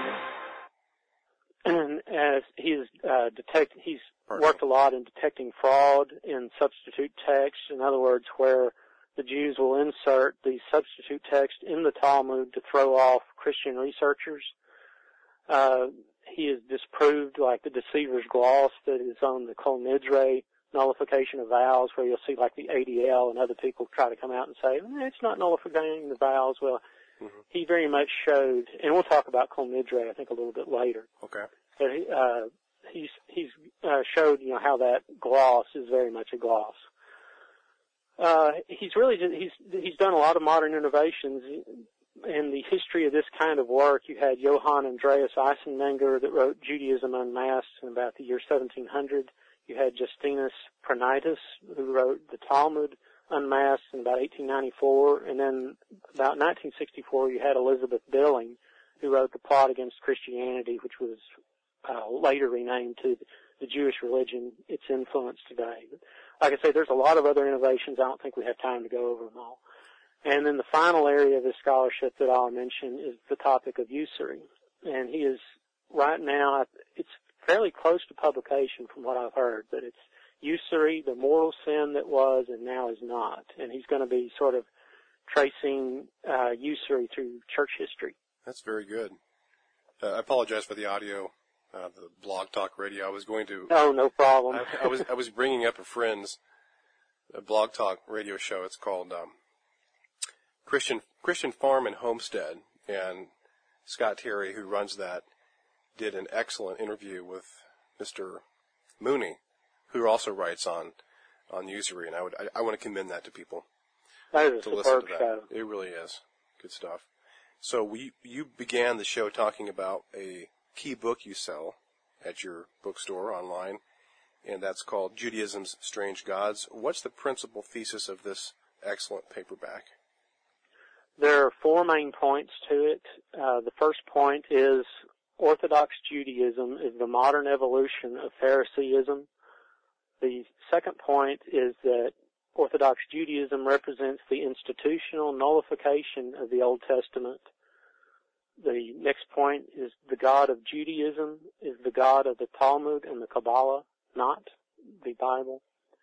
And as he's uh, detect, he's Pardon. worked a lot in detecting fraud in substitute text. In other words, where the Jews will insert the substitute text in the Talmud to throw off Christian researchers. Uh, he has disproved, like, the deceiver's gloss that is on the Kol Nidre nullification of vows, where you'll see, like, the A D L and other people try to come out and say, eh, it's not nullifying the vows. Well, mm-hmm. he very much showed, and we'll talk about Kol Nidre, I think, a little bit later. Okay. But he, uh, he's he's uh, showed, you know, how that gloss is very much a gloss. Uh, he's really he's he's done a lot of modern innovations. In the history of this kind of work, you had Johann Andreas Eisenmenger that wrote Judaism Unmasked in about the year seventeen hundred. You had Justinus Pranaitis, who wrote the Talmud Unmasked in about eighteen ninety-four. And then about nineteen sixty-four, you had Elizabeth Billing, who wrote The Plot Against Christianity, which was uh, later renamed to the Jewish religion, its influence today. But like I say, there's a lot of other innovations. I don't think we have time to go over them all. And then the final area of his scholarship that I'll mention is the topic of usury. And he is, right now, it's fairly close to publication from what I've heard, but it's usury, the mortal sin that was and now is not. And he's going to be sort of tracing uh, usury through church history. That's very good. Uh, I apologize for the audio, uh, the Blog Talk Radio. I was going to... Oh, no problem. I, I was I was bringing up a friend's a Blog Talk radio show. It's called um, Christian Christian Farm and Homestead, and Scott Terry, who runs that, did an excellent interview with Mister Mooney, who also writes on on usury, and I would I, I want to commend that to people. That is a to listen to superb that. show. It really is good stuff. So we you began the show talking about a key book you sell at your bookstore online, and that's called Judaism's Strange Gods. What's the principal thesis of this excellent paperback? There are four main points to it. Uh, the first point is Orthodox Judaism is the modern evolution of Phariseeism. The second point is that Orthodox Judaism represents the institutional nullification of the Old Testament. The next point is the God of Judaism is the God of the Talmud and the Kabbalah, not the Bible.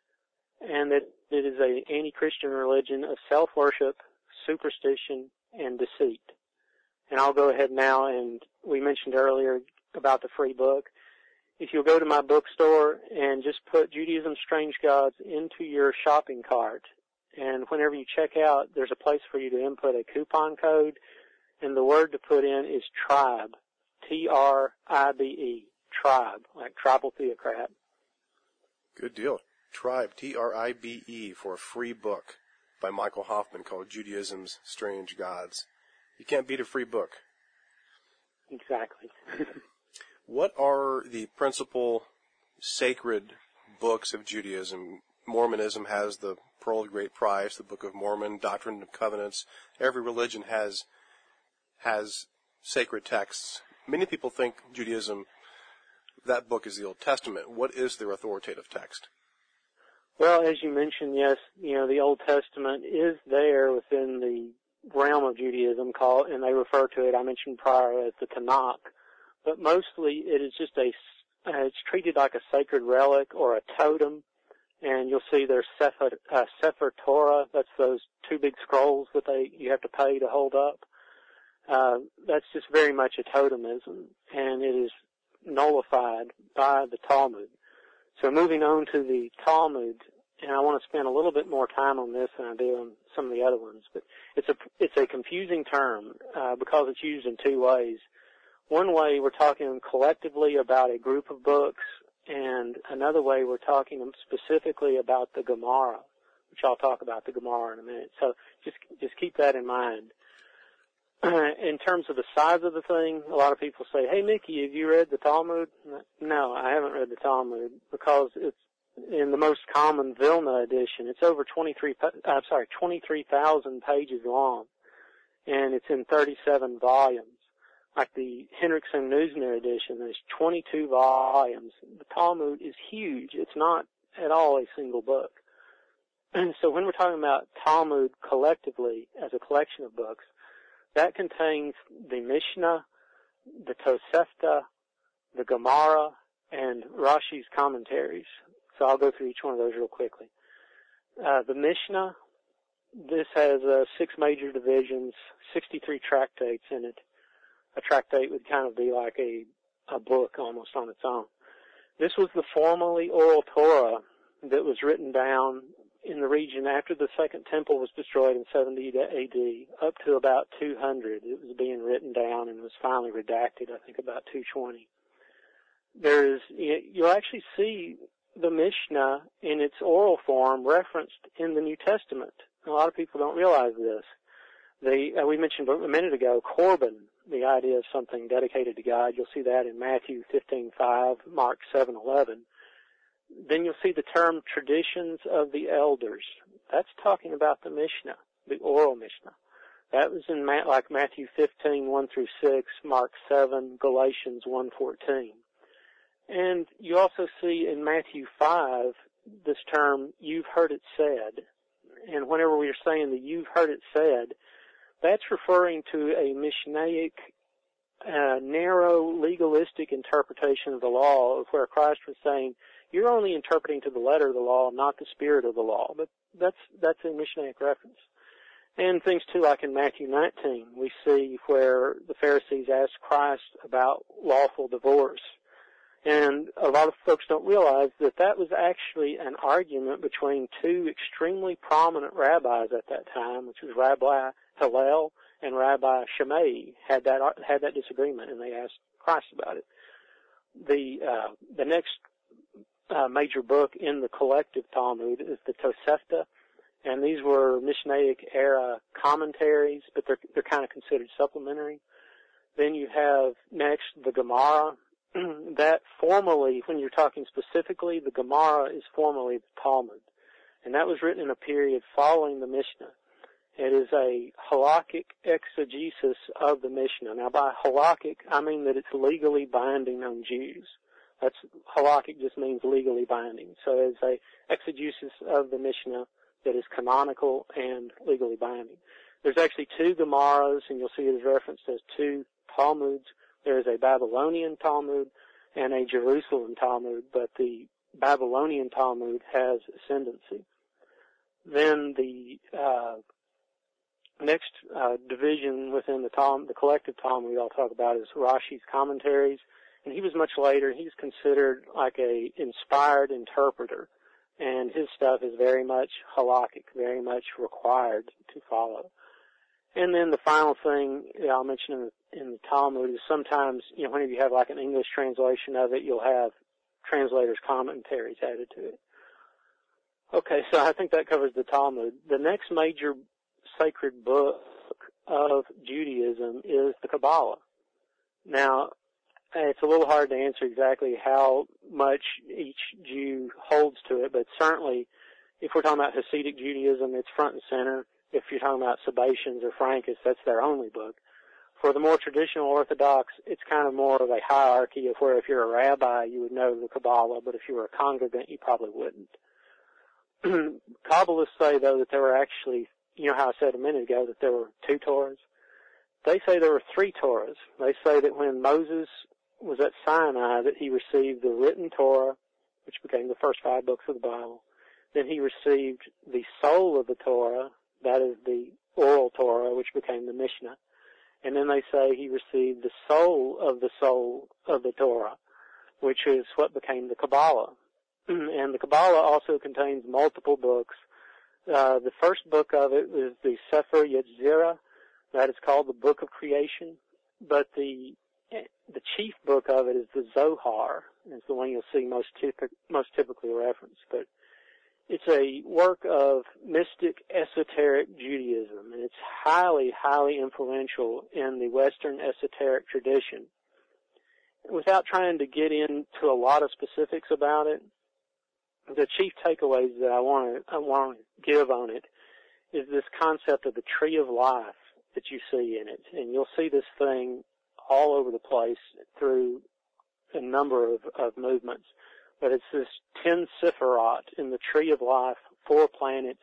And that it is an anti-Christian religion of self-worship, superstition, and deceit. And I'll go ahead now, and we mentioned earlier about the free book. If you'll go to my bookstore and just put Judaism Strange Gods into your shopping cart, and whenever you check out, there's a place for you to input a coupon code, and the word to put in is tribe, T R I B E, tribe, like tribal theocrat. Good deal. Tribe, T R I B E, for a free book by Michael Hoffman called Judaism's Strange Gods. You can't beat a free book. Exactly. What are the principal sacred books of Judaism? Mormonism has the Pearl of Great Price, the Book of Mormon, Doctrine and Covenants. Every religion has has sacred texts. Many people think Judaism, that book is the Old Testament. What is their authoritative text? Well, as you mentioned, yes, you know, the Old Testament is there within the realm of Judaism, called, and they refer to it, I mentioned prior, as the Tanakh. But mostly it is just a, uh, it's treated like a sacred relic or a totem. And you'll see there's Sefer, uh, Sefer Torah. That's those two big scrolls that they you have to pay to hold up. Uh, that's just very much a totemism, and it is nullified by the Talmud. So moving on to the Talmud, and I want to spend a little bit more time on this than I do on some of the other ones, but it's a it's a confusing term uh, because it's used in two ways. One way, we're talking collectively about a group of books, and another way, we're talking specifically about the Gemara, which I'll talk about the Gemara in a minute. So just just keep that in mind. In terms of the size of the thing, a lot of people say, "Hey, Mickey, have you read the Talmud?" No, I haven't read the Talmud because it's in the most common Vilna edition. It's over twenty-three. I'm sorry, twenty-three thousand pages long, and it's in thirty-seven volumes. Like the Hendrickson Neusner edition, there's twenty-two volumes. The Talmud is huge. It's not at all a single book. And so when we're talking about Talmud collectively as a collection of books, that contains the Mishnah, the Tosefta, the Gemara, and Rashi's commentaries. So I'll go through each one of those real quickly. Uh, the Mishnah, this has uh, six major divisions, sixty-three tractates in it. A tractate would kind of be like a, a book almost on its own. This was the formerly oral Torah that was written down in the region after the Second Temple was destroyed in seventy A D, up to about two hundred. It was being written down and was finally redacted, I think, about two twenty. There is, you'll actually see the Mishnah in its oral form referenced in the New Testament. A lot of people don't realize this. They, uh, we mentioned a minute ago, Korban, the idea of something dedicated to God. You'll see that in Matthew fifteen five, Mark seven eleven. Then you'll see the term traditions of the elders. That's talking about the Mishnah, the oral Mishnah. That was in Ma- like Matthew fifteen one through six, Mark seven, Galatians one fourteen. And you also see in Matthew five this term, you've heard it said. And whenever we are saying that you've heard it said, that's referring to a Mishnaic, uh, narrow, legalistic interpretation of the law, of where Christ was saying, you're only interpreting to the letter of the law, not the spirit of the law. But that's that's a Mishnaic reference. And things, too, like in Matthew nineteen, we see where the Pharisees asked Christ about lawful divorce. And a lot of folks don't realize that that was actually an argument between two extremely prominent rabbis at that time, which was Rabbi Hillel and Rabbi Shammai had that had that disagreement, and they asked Christ about it. The uh, the next uh, major book in the collective Talmud is the Tosefta, and these were Mishnaic era commentaries, but they're they're kind of considered supplementary. Then you have next the Gemara. That formally, when you're talking specifically, the Gemara is formally the Talmud, and that was written in a period following the Mishnah. It is a halakhic exegesis of the Mishnah. Now, by halakhic, I mean that it's legally binding on Jews. That's halakhic just means legally binding. So it's a exegesis of the Mishnah that is canonical and legally binding. There's actually two Gemaras, and you'll see it is referenced as two Talmuds. There is a Babylonian Talmud and a Jerusalem Talmud, but the Babylonian Talmud has ascendancy. Then the uh, next uh, division within the Talmud, the collective Talmud I'll talk about is Rashi's commentaries, and he was much later. He's considered like a inspired interpreter, and his stuff is very much halakhic, very much required to follow. And then the final thing I'll mention in the, in the Talmud is sometimes, you know, whenever you have like an English translation of it, you'll have translators' commentaries added to it. Okay, so I think that covers the Talmud. The next major sacred book of Judaism is the Kabbalah. Now, it's a little hard to answer exactly how much each Jew holds to it, but certainly if we're talking about Hasidic Judaism, it's front and center. If you're talking about Sabbatians or Frankists, that's their only book. For the more traditional Orthodox, it's kind of more of a hierarchy of where if you're a rabbi, you would know the Kabbalah, but if you were a congregant, you probably wouldn't. Kabbalists say, though, that there were actually, you know how I said a minute ago that there were two Torahs? They say there were three Torahs. They say that when Moses was at Sinai, that he received the written Torah, which became the first five books of the Bible. Then he received the soul of the Torah, that is the oral Torah, which became the Mishnah. And then they say he received the soul of the soul of the Torah, which is what became the Kabbalah. And the Kabbalah also contains multiple books. Uh, the first book of it is the Sefer Yetzirah. That is called the Book of Creation. But the the chief book of it is the Zohar. It's the one you'll see most, typic, most typically referenced. But it's a work of mystic, esoteric Judaism, and it's highly, highly influential in the Western esoteric tradition. Without trying to get into a lot of specifics about it, the chief takeaways that I want to I want to give on it is this concept of the tree of life that you see in it, and you'll see this thing all over the place through a number of, of movements. But it's this ten Sephiroth in the tree of life, four planets.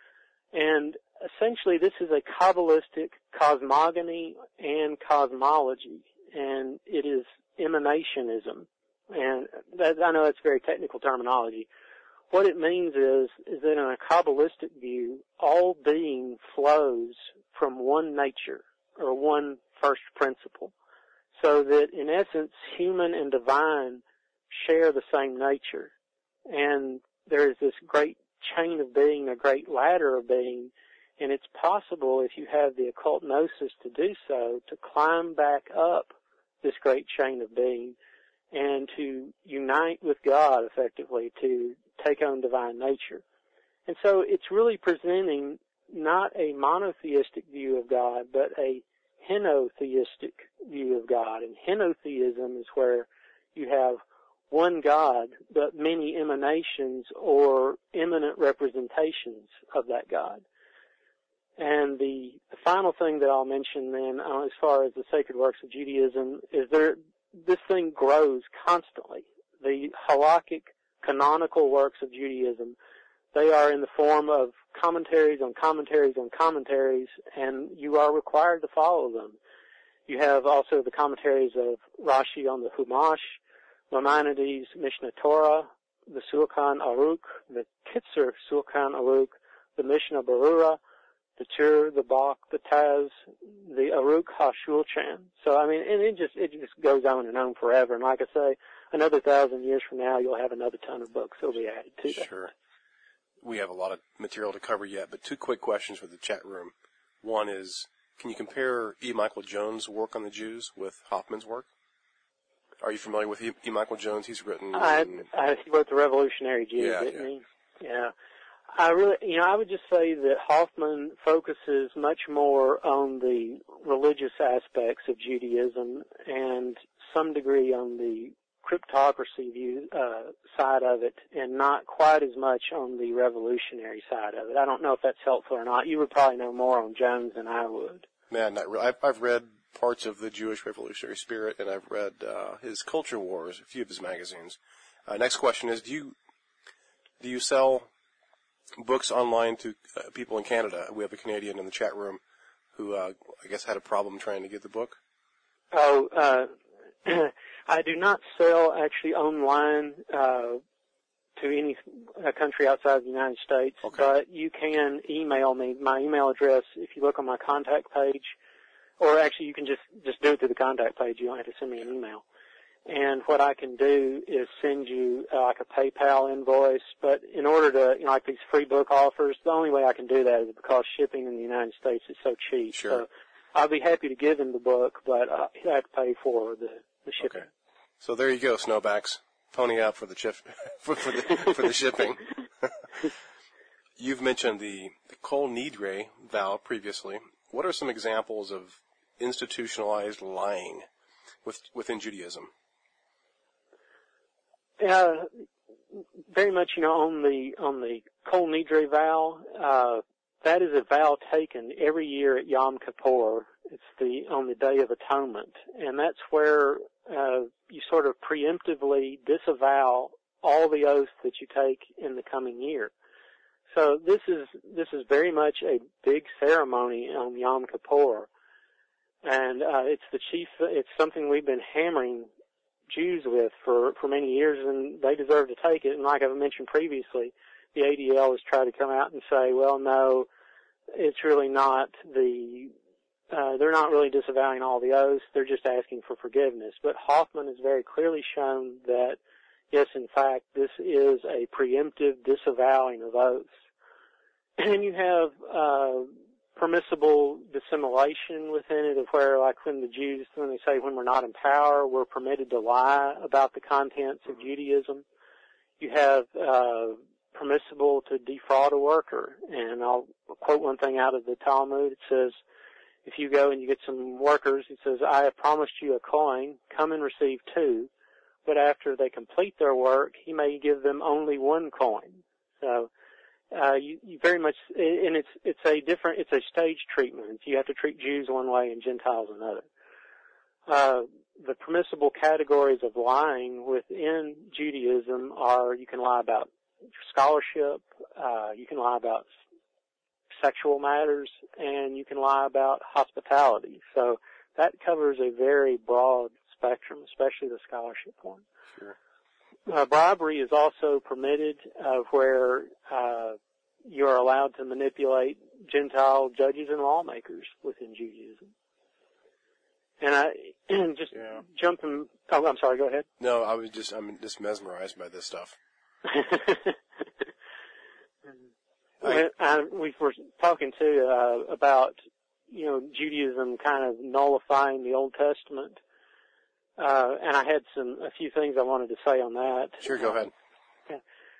And essentially this is a Kabbalistic cosmogony and cosmology. And it is emanationism. And that, I know that's very technical terminology. What it means is, is that in a Kabbalistic view, all being flows from one nature, or one first principle. So that in essence, human and divine share the same nature. And there is this great chain of being, a great ladder of being, and it's possible, if you have the occult gnosis to do so, to climb back up this great chain of being and to unite with God effectively, to take on divine nature. And so it's really presenting not a monotheistic view of God, but a henotheistic view of God. And henotheism is where you have one God, but many emanations or eminent representations of that God. And the, the final thing that I'll mention then, uh, as far as the sacred works of Judaism, is there, this thing grows constantly. The halakhic, canonical works of Judaism, they are in the form of commentaries on commentaries on commentaries, and you are required to follow them. You have also the commentaries of Rashi on the Humash, Maimonides, Mishnah Torah, the Shulchan Aruch, the Kitzur Shulchan Aruch, the Mishnah Berurah, the Tur, the Bach, the Taz, the Aruch HaShulchan. So, I mean, and it just, it just goes on and on forever. And like I say, another thousand years from now, you'll have another ton of books that'll be added to that. Sure. We have a lot of material to cover yet, but two quick questions for the chat room. One is, can you compare E. Michael Jones' work on the Jews with Hoffman's work? Are you familiar with E. e. Michael Jones? He's written... I, I, he wrote The Revolutionary Jews, yeah, didn't yeah. he? Yeah. I really, you know, I would just say that Hoffman focuses much more on the religious aspects of Judaism and some degree on the cryptocracy view, uh, side of it, and not quite as much on the revolutionary side of it. I don't know if that's helpful or not. You would probably know more on Jones than I would. Man, not really. I've, I've read parts of the Jewish Revolutionary Spirit, and I've read uh, his Culture Wars, a few of his magazines. Uh, next question is: Do you do you sell books online to uh, people in Canada? We have a Canadian in the chat room who, uh, I guess, had a problem trying to get the book. Oh, uh, I do not sell actually online uh, to any uh, country outside the United States, okay. But you can email me. My email address, if you look on my contact page, or actually you can just, just do it through the contact page. You don't have to send me an email. And what I can do is send you uh, like a PayPal invoice, but in order to, you know, like these free book offers, the only way I can do that is because shipping in the United States is so cheap. Sure. So I'll be happy to give him the book, but uh, I have to pay for the, the shipping. Okay. So there you go, Snowbacks. Pony up for the chip, for, for the for the shipping. You've mentioned the, the Kol Nidre vow previously. What are some examples of institutionalized lying with, within Judaism? Uh, very much, you know, on the on the Kol Nidre vow. Uh, that is a vow taken every year at Yom Kippur. It's the on the Day of Atonement, and that's where uh, you sort of preemptively disavow all the oaths that you take in the coming year. So this is this is very much a big ceremony on Yom Kippur, and uh, it's the chief. It's something we've been hammering Jews with for for many years, and they deserve to take it. And like I've mentioned previously, the A D L has tried to come out and say, well, no, it's really not the. Uh, they're not really disavowing all the oaths. They're just asking for forgiveness. But Hoffman has very clearly shown that, yes, in fact, this is a preemptive disavowing of oaths. And you have uh, permissible dissimulation within it, of where, like when the Jews, when they say when we're not in power, we're permitted to lie about the contents of Judaism. You have uh, permissible to defraud a worker. And I'll quote one thing out of the Talmud. It says, if you go and you get some workers, it says, I have promised you a coin, come and receive two. But after they complete their work, he may give them only one coin. So, uh, you, you very much, and it's, it's a different, it's a stage treatment. You have to treat Jews one way and Gentiles another. Uh, the permissible categories of lying within Judaism are, you can lie about scholarship, uh, you can lie about sexual matters, and you can lie about hospitality. So that covers a very broad spectrum, especially the scholarship one. Sure. Uh, bribery is also permitted, uh, where uh, you are allowed to manipulate Gentile judges and lawmakers within Judaism. And I and just yeah. jumping. Oh, I'm sorry. Go ahead. No, I was just I'm just mesmerized by this stuff. I, I, we were talking too uh, about, you know, Judaism kind of nullifying the Old Testament, uh, and I had some a few things I wanted to say on that. Sure, go ahead. Yeah.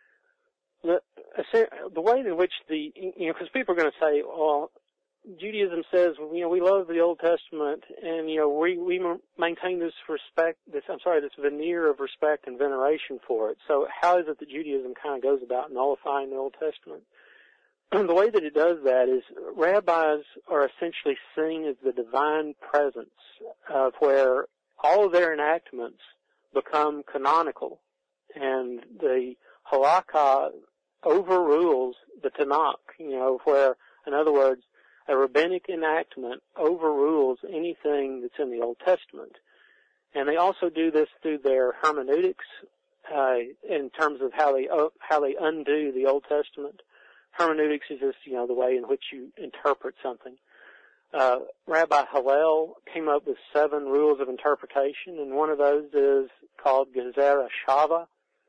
The, the way in which the, you know, because people are going to say, well, Judaism says, you know, we love the Old Testament, and you know, we we maintain this respect, this I'm sorry, this veneer of respect and veneration for it. So how is it that Judaism kind of goes about nullifying the Old Testament? The way that it does that is rabbis are essentially seen as the divine presence of where all of their enactments become canonical, and the halakha overrules the Tanakh, you know, where, in other words, a rabbinic enactment overrules anything that's in the Old Testament. And they also do this through their hermeneutics, uh, in terms of how they, uh, how they undo the Old Testament. Hermeneutics is just, you know, the way in which you interpret something. Uh, Rabbi Hillel came up with seven rules of interpretation, and one of those is called Gezerah Shava.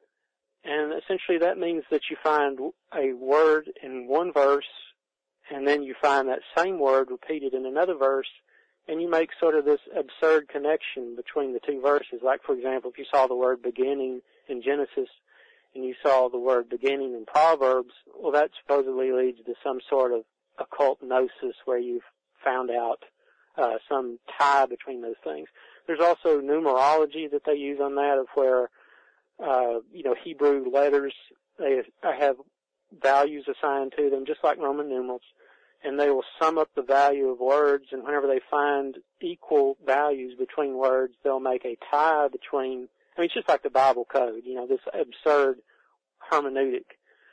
And essentially that means that you find a word in one verse, and then you find that same word repeated in another verse, and you make sort of this absurd connection between the two verses. Like, for example, if you saw the word beginning in Genesis, and you saw the word beginning in Proverbs, well, that supposedly leads to some sort of occult gnosis where you've found out uh, some tie between those things. There's also numerology that they use on that, of where, uh, you know, Hebrew letters, they have values assigned to them, just like Roman numerals, and they will sum up the value of words, and whenever they find equal values between words, they'll make a tie between, I mean, it's just like the Bible code, you know, this absurd hermeneutic.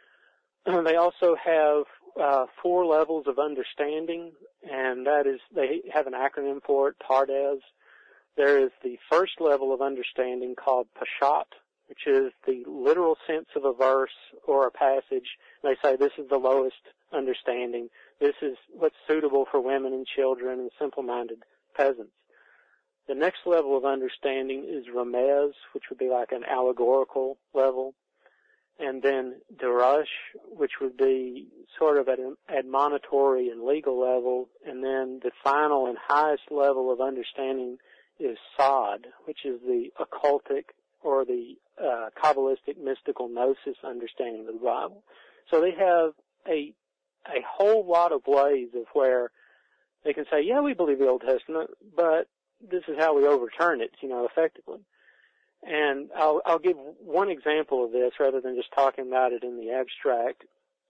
They also have uh, four levels of understanding, and that is, they have an acronym for it, Pardes. There is the first level of understanding called Pashat, which is the literal sense of a verse or a passage. They say this is the lowest understanding. This is what's suitable for women and children and simple-minded peasants. The next level of understanding is Ramez, which would be like an allegorical level. And then Darash, which would be sort of at an admonitory and legal level. And then the final and highest level of understanding is Sod, which is the occultic or the uh, Kabbalistic mystical gnosis understanding of the Bible. So they have a a whole lot of ways of where they can say, yeah, we believe the Old Testament, but this is how we overturn it, you know, effectively. And I'll, I'll give one example of this rather than just talking about it in the abstract.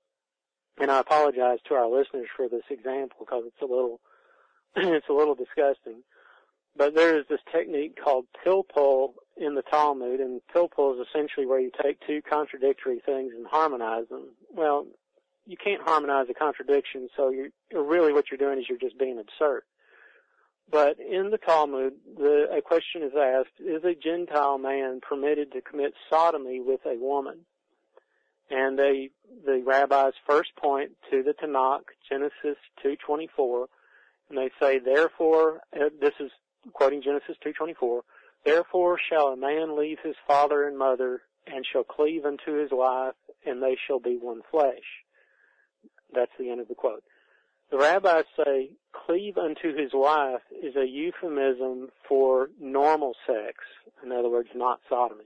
And I apologize to our listeners for this example because it's a little, it's a little disgusting. But there is this technique called pilpul in the Talmud, and pilpul is essentially where you take two contradictory things and harmonize them. Well, you can't harmonize a contradiction, so you're, really what you're doing is you're just being absurd. But in the Talmud, the, a question is asked, is a Gentile man permitted to commit sodomy with a woman? And they, the rabbis first point to the Tanakh, Genesis two twenty-four, and they say, therefore, uh, this is quoting Genesis two twenty-four, therefore shall a man leave his father and mother, and shall cleave unto his wife, and they shall be one flesh. That's the end of the quote. The rabbis say, cleave unto his wife is a euphemism for normal sex. In other words, not sodomy.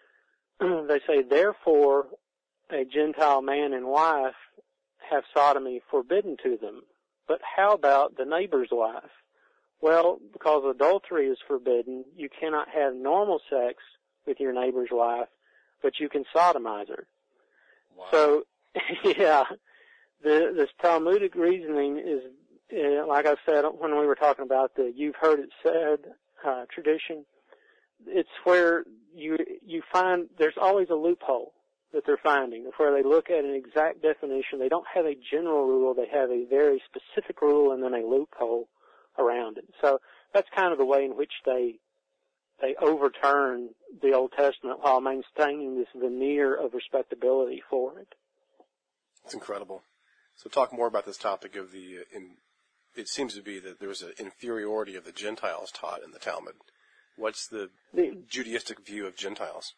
They say, therefore, a Gentile man and wife have sodomy forbidden to them. But how about the neighbor's wife? Well, because adultery is forbidden, you cannot have normal sex with your neighbor's wife, but you can sodomize her. Wow. So, yeah, the, this Talmudic reasoning is, uh, like I said when we were talking about the you've heard it said uh, tradition, it's where you you find there's always a loophole that they're finding, where they look at an exact definition. They don't have a general rule. They have a very specific rule and then a loophole around it. So that's kind of the way in which they they overturn the Old Testament while maintaining this veneer of respectability for it. It's incredible. So talk more about this topic of the, uh, in, it seems to be that there's an inferiority of the Gentiles taught in the Talmud. What's the, the Judaistic view of Gentiles?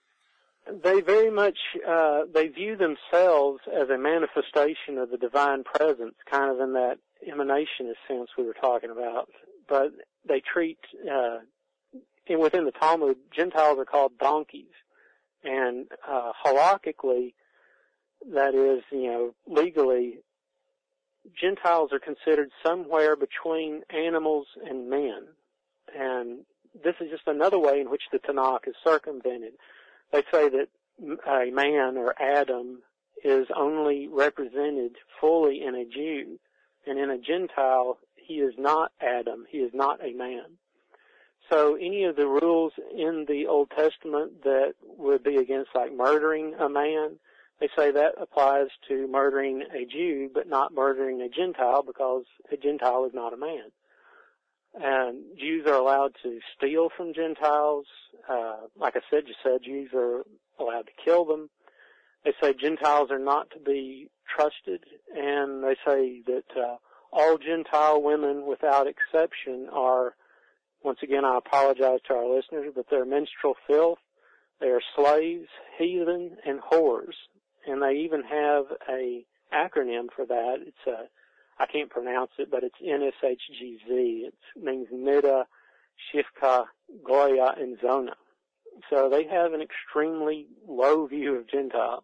They very much, uh, they view themselves as a manifestation of the divine presence, kind of in that emanationist sense we were talking about. But they treat, uh, and within the Talmud, Gentiles are called donkeys. And, uh, halakhically, that is, you know, legally, Gentiles are considered somewhere between animals and men. And this is just another way in which the Tanakh is circumvented. They say that a man, or Adam, is only represented fully in a Jew. And in a Gentile, he is not Adam. He is not a man. So any of the rules in the Old Testament that would be against, like, murdering a man, they say that applies to murdering a Jew, but not murdering a Gentile, because a Gentile is not a man. And Jews are allowed to steal from Gentiles. Uh, like I said, just said, Jews are allowed to kill them. They say Gentiles are not to be trusted, and they say that uh, all Gentile women, without exception, are, once again, I apologize to our listeners, but they're menstrual filth. They are slaves, heathen, and whores. And they even have a acronym for that. It's a, I can't pronounce it, but it's N S H G Z. It means Nida, Shifka, Goya, and Zona. So they have an extremely low view of Gentiles.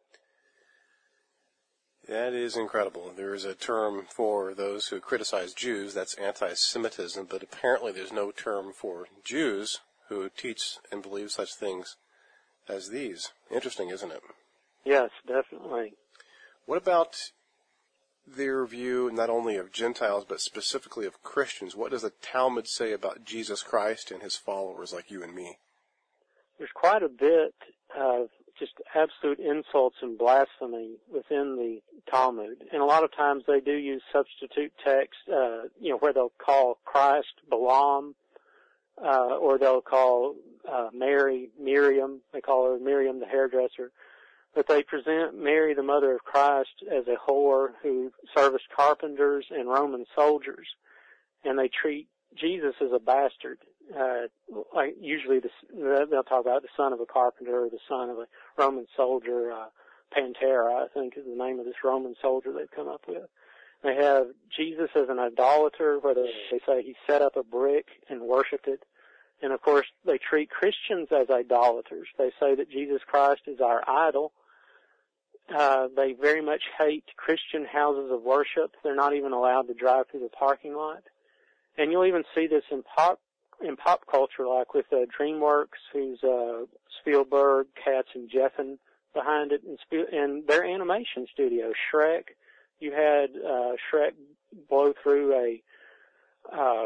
That is incredible. There is a term for those who criticize Jews, that's anti-Semitism, but apparently there's no term for Jews who teach and believe such things as these. Interesting, isn't it? Yes, definitely. What about their view not only of Gentiles, but specifically of Christians? What does the Talmud say about Jesus Christ and his followers like you and me? There's quite a bit of just absolute insults and blasphemy within the Talmud. And a lot of times they do use substitute text, uh, you know, where they'll call Christ Balaam, uh, or they'll call uh, Mary Miriam. They call her Miriam the hairdresser. But they present Mary, the mother of Christ, as a whore who serviced carpenters and Roman soldiers. And they treat Jesus as a bastard. Uh, like usually the, they'll talk about the son of a carpenter or the son of a Roman soldier. Uh, Pantera, I think, is the name of this Roman soldier they've come up with. They have Jesus as an idolater, where they, they say he set up a brick and worshipped it. And, of course, they treat Christians as idolaters. They say that Jesus Christ is our idol. Uh, they very much hate Christian houses of worship. They're not even allowed to drive through the parking lot. And you'll even see this in pop in pop culture, like with uh, DreamWorks, who's uh, Spielberg, Katz, and Geffen behind it, and, Sp- and their animation studio, Shrek. You had uh, Shrek blow through a uh,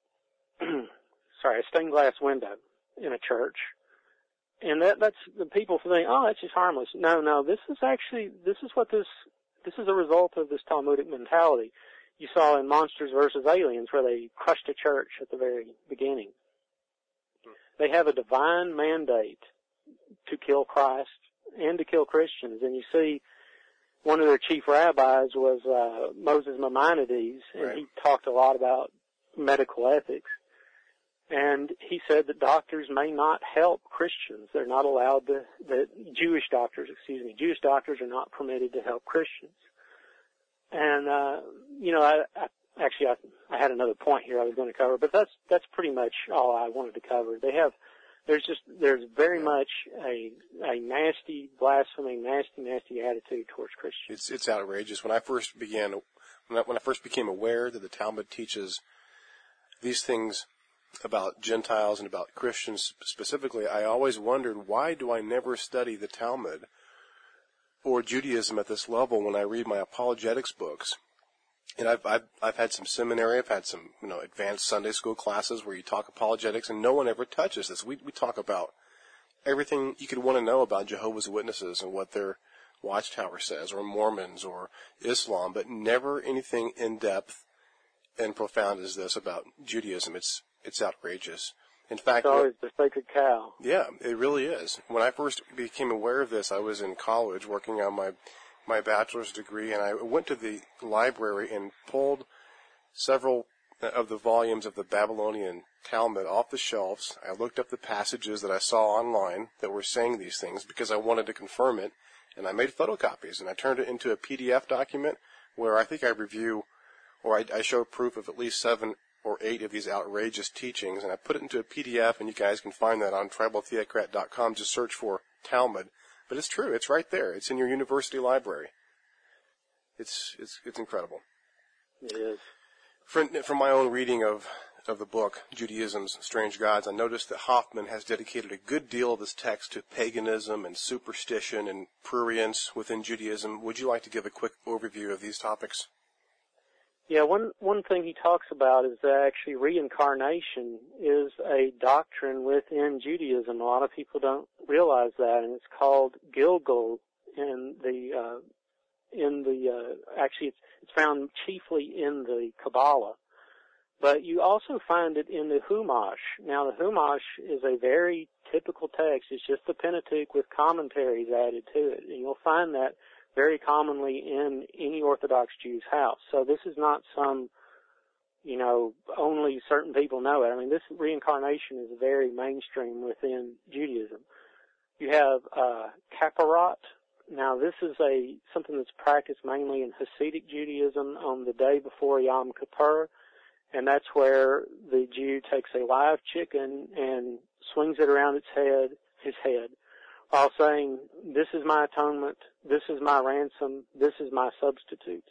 sorry, a stained glass window in a church, and that that's the people think, oh, that's just harmless. No, no, this is actually this is what this this is a result of this Talmudic mentality. You saw in Monsters versus Aliens, where they crushed a church at the very beginning. They have a divine mandate to kill Christ and to kill Christians. And you see, one of their chief rabbis was uh, Moses Maimonides, and right. he talked a lot about medical ethics. And he said that doctors may not help Christians. They're not allowed to, that Jewish doctors, excuse me, Jewish doctors are not permitted to help Christians. And, uh, you know, I, I actually, I, I had another point here I was going to cover, but that's, that's pretty much all I wanted to cover. They have, there's just, there's very yeah. much a, a nasty, blasphemy, nasty, nasty attitude towards Christians. It's, it's outrageous. When I first began, when I, when I first became aware that the Talmud teaches these things about Gentiles and about Christians specifically, I always wondered, why do I never study the Talmud or Judaism at this level when I read my apologetics books? And I've, I've, I've had some seminary, I've had some, you know, advanced Sunday school classes where you talk apologetics, and no one ever touches this. We, we talk about everything you could want to know about Jehovah's Witnesses and what their Watchtower says, or Mormons, or Islam, but never anything in depth and profound as this about Judaism. It's, it's outrageous. In fact, it's always the sacred cow. Yeah, it really is. When I first became aware of this, I was in college working on my my bachelor's degree, and I went to the library and pulled several of the volumes of the Babylonian Talmud off the shelves. I looked up the passages that I saw online that were saying these things because I wanted to confirm it, and I made photocopies, and I turned it into a P D F document where I think I review, or I, I show proof of at least seven or eight of these outrageous teachings, and I put it into a P D F, and you guys can find that on tribal theocrat dot com. Just search for Talmud. But it's true. It's right there. It's in your university library. It's it's it's incredible. It is. From, from my own reading of, of the book, Judaism's Strange Gods, I noticed that Hoffman has dedicated a good deal of his text to paganism and superstition and prurience within Judaism. Would you like to give a quick overview of these topics? Yeah, one one thing he talks about is that actually reincarnation is a doctrine within Judaism. A lot of people don't realize that, and it's called Gilgul in the uh, in the uh, actually it's, it's found chiefly in the Kabbalah, but you also find it in the Humash. Now, the Humash is a very typical text. It's just the Pentateuch with commentaries added to it, and you'll find that very commonly in any Orthodox Jew's house. So this is not some, you know, only certain people know it. I mean, this reincarnation is very mainstream within Judaism. You have uh, Kaparat. Now, this is a something that's practiced mainly in Hasidic Judaism on the day before Yom Kippur, and that's where the Jew takes a live chicken and swings it around its head, his head, while saying, "This is my atonement, this is my ransom, this is my substitute."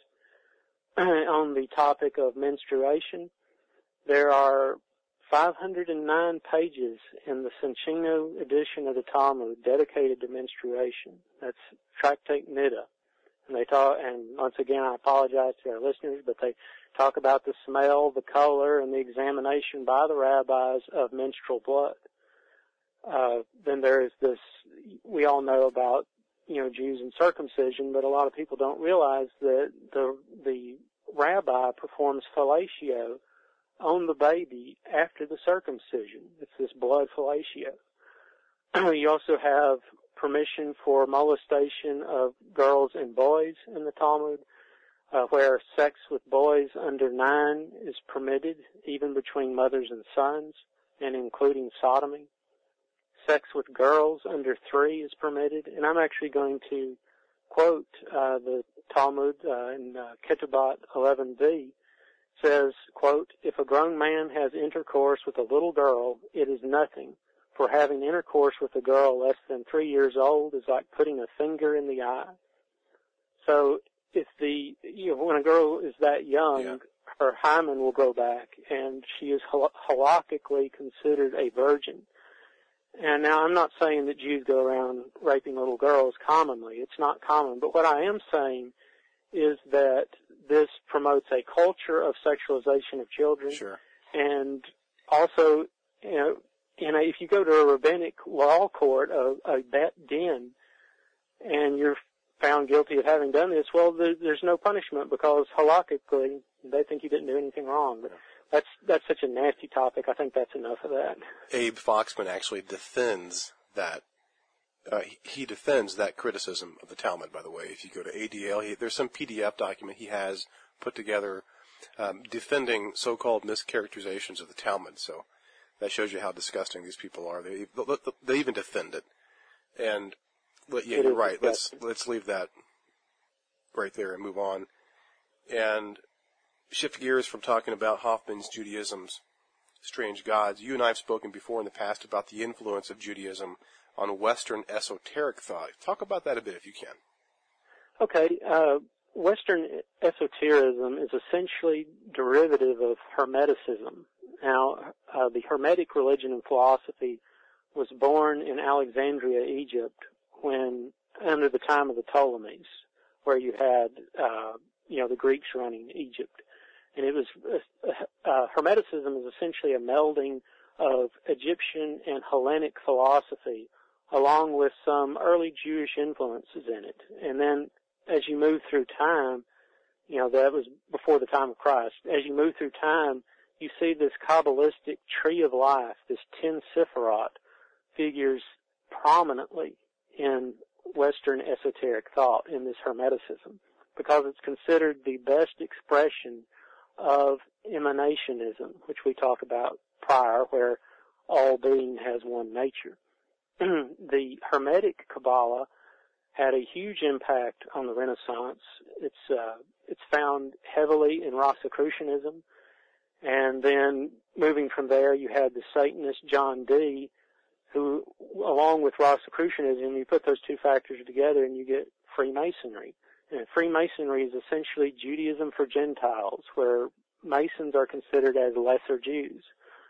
On the topic of menstruation, there are five hundred nine pages in the Soncino edition of the Talmud dedicated to menstruation. That's Tractate Nida. And they talk, and once again, I apologize to our listeners, but they talk about the smell, the color, and the examination by the rabbis of menstrual blood. Uh, then there is this, we all know about, you know, Jews and circumcision, but a lot of people don't realize that the, the rabbi performs fellatio on the baby after the circumcision. It's this blood fellatio. You also have permission for molestation of girls and boys in the Talmud, uh, where sex with boys under nine is permitted, even between mothers and sons, and including sodomy. Sex with girls under three is permitted, and I'm actually going to quote uh, the Talmud uh, in uh, Ketubot eleven b. Says, quote, "If a grown man has intercourse with a little girl, it is nothing, for having intercourse with a girl less than three years old is like putting a finger in the eye." So if the, you know, when a girl is that young, yeah. her hymen will grow back, and she is hal- halakhically considered a virgin. And now I'm not saying that Jews go around raping little girls commonly. It's not common. But what I am saying is that this promotes a culture of sexualization of children. Sure. And also, you know, in a, if you go to a rabbinic law court, a, a bet din, and you're found guilty of having done this, well, there, there's no punishment because halakhically they think you didn't do anything wrong. But that's that's such a nasty topic. I think that's enough of that. Abe Foxman actually defends that. Uh, he, he defends that criticism of the Talmud, by the way. If you go to A D L, he, there's some P D F document he has put together um, defending so-called mischaracterizations of the Talmud. So that shows you how disgusting these people are. They they even defend it. And yeah, you're right. Let's let's leave that right there and move on, and shift gears from talking about Hoffman's Judaism's strange gods. You and I have spoken before in the past about the influence of Judaism on Western esoteric thought. Talk about that a bit if you can. Okay. Uh, Western esotericism is essentially derivative of Hermeticism. Now, uh, the Hermetic religion and philosophy was born in Alexandria, Egypt, when under the time of the Ptolemies, where you had, uh, you know, the Greeks running Egypt. And it was, uh, uh, Hermeticism is essentially a melding of Egyptian and Hellenic philosophy, along with some early Jewish influences in it. And then as you move through time, you know, that was before the time of Christ. As you move through time, you see this Kabbalistic tree of life, this ten Sephiroth, figures prominently in Western esoteric thought, in this Hermeticism, because it's considered the best expression of emanationism, which we talked about prior, where all being has one nature. The Hermetic Kabbalah had a huge impact on the Renaissance. It's uh, it's found heavily in Rosicrucianism, and then moving from there, you had the Satanist John Dee, who, along with Rosicrucianism, you put those two factors together and you get Freemasonry. And Freemasonry is essentially Judaism for Gentiles, where Masons are considered as lesser Jews.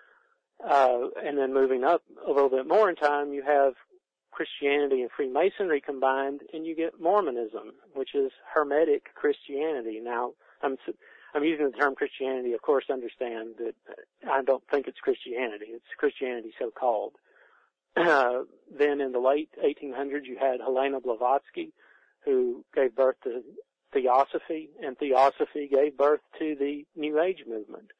Uh, and then moving up a little bit more in time, you have Christianity and Freemasonry combined, and you get Mormonism, which is Hermetic Christianity. Now, I'm I'm using the term Christianity, of course, understand that I don't think it's Christianity. It's Christianity so-called. Uh, then in the late eighteen hundreds, you had Helena Blavatsky, who gave birth to Theosophy, and Theosophy gave birth to the New Age movement.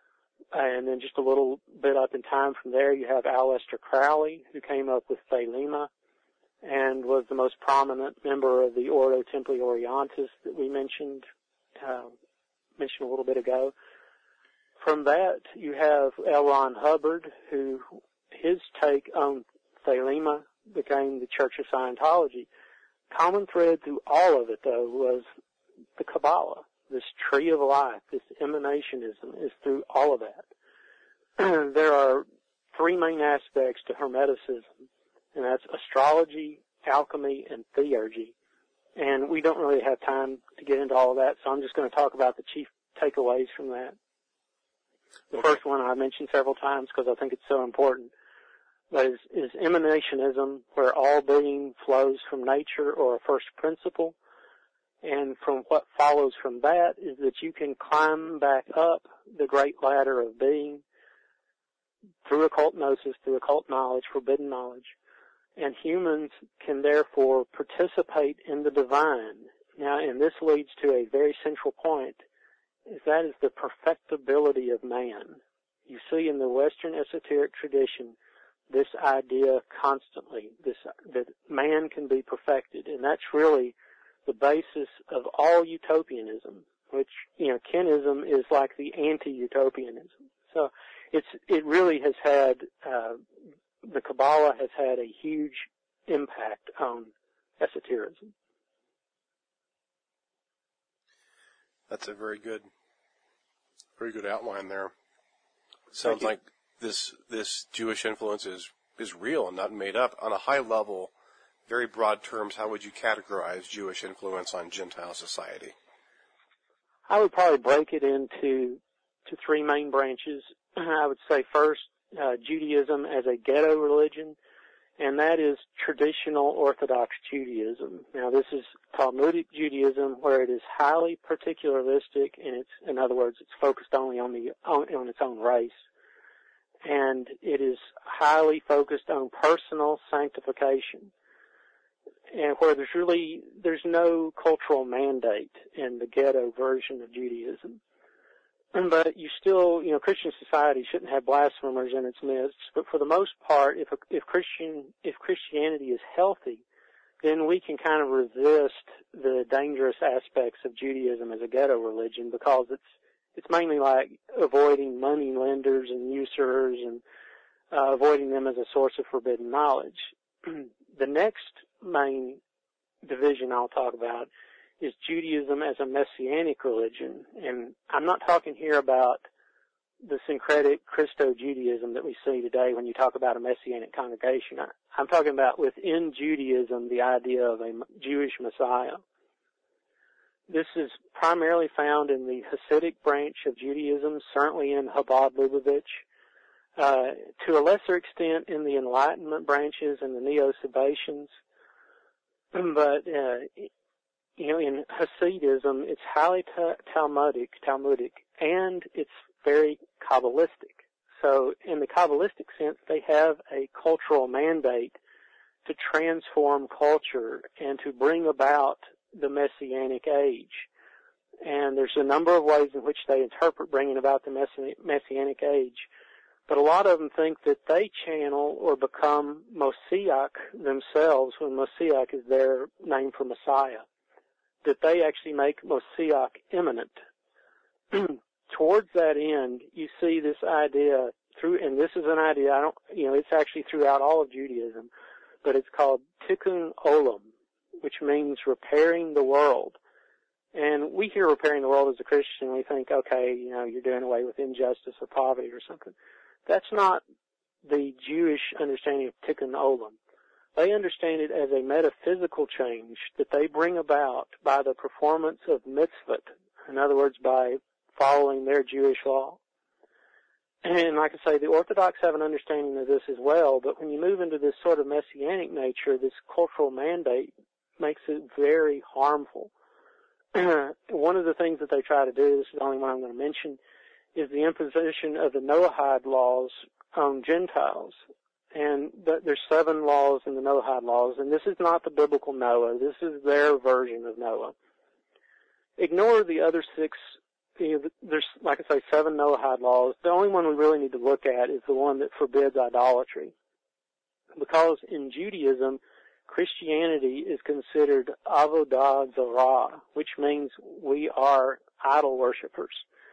And then just a little bit up in time from there, you have Aleister Crowley, who came up with Thelema and was the most prominent member of the Ordo Templi Orientis that we mentioned uh, mentioned a little bit ago. From that, you have L. Ron Hubbard, who his take on Thelema became the Church of Scientology. Common thread through all of it, though, was the Kabbalah. This tree of life, this emanationism is through all of that. There are three main aspects to Hermeticism, and that's astrology, alchemy, and theurgy. And we don't really have time to get into all of that, so I'm just going to talk about the chief takeaways from that. The Okay. first one I mentioned several times because I think it's so important, but is, is emanationism, where all being flows from nature or a first principle. And from what follows from that is that you can climb back up the great ladder of being through occult gnosis, through occult knowledge, forbidden knowledge. And humans can therefore participate in the divine. Now, and this leads to a very central point, is that is the perfectibility of man. You see in the Western esoteric tradition this idea constantly, this that man can be perfected, and that's really the basis of all utopianism, which, you know, Kenism is like the anti-utopianism. So it's it really has had, uh, the Kabbalah has had a huge impact on esotericism. That's a very good, very good outline there. Sounds like this this Jewish influence is, is real and not made up. On a high level, very broad terms, how would you categorize Jewish influence on Gentile society? I would probably break it into to three main branches. I would say first, uh, Judaism as a ghetto religion, and that is traditional Orthodox Judaism. Now, this is Talmudic Judaism, where it is highly particularistic, and it's, in other words, it's focused only on the on, on its own race, and it is highly focused on personal sanctification, and where there's really there's no cultural mandate in the ghetto version of Judaism. But you still, you know, Christian society shouldn't have blasphemers in its midst. But for the most part, if if Christian if Christianity is healthy, then we can kind of resist the dangerous aspects of Judaism as a ghetto religion, because it's it's mainly like avoiding money lenders and usurers and uh, avoiding them as a source of forbidden knowledge. The next main division I'll talk about is Judaism as a messianic religion. And I'm not talking here about the syncretic Christo-Judaism that we see today when you talk about a messianic congregation. I, I'm talking about within Judaism the idea of a Jewish Messiah. This is primarily found in the Hasidic branch of Judaism, certainly in Chabad Lubavitch, uh, to a lesser extent in the Enlightenment branches and the Neo-Sabbatians. But, uh, you know, in Hasidism, it's highly ta- Talmudic, Talmudic, and it's very Kabbalistic. So, in the Kabbalistic sense, they have a cultural mandate to transform culture and to bring about the Messianic age. And there's a number of ways in which they interpret bringing about the Messi- Messianic age. But a lot of them think that they channel or become Moshiach themselves, when Moshiach is their name for Messiah, that they actually make Moshiach imminent. Towards that end, you see this idea through, and this is an idea, I don't, you know, it's actually throughout all of Judaism, but it's called Tikkun Olam, which means repairing the world. And we hear repairing the world as a Christian, we think, okay, you know, you're doing away with injustice or poverty or something. That's not the Jewish understanding of Tikkun Olam. They understand it as a metaphysical change that they bring about by the performance of mitzvot, in other words, by following their Jewish law. And like I say, the Orthodox have an understanding of this as well, but when you move into this sort of messianic nature, this cultural mandate makes it very harmful. One of the things that they try to do, this is the only one I'm going to mention, is the imposition of the Noahide laws on Gentiles. And th- there's seven laws in the Noahide laws, and this is not the biblical Noah. This is their version of Noah. Ignore the other six. You know, there's, like I say, seven Noahide laws. The only one we really need to look at is the one that forbids idolatry. Because in Judaism, Christianity is considered avodah zarah, which means we are idol worshippers.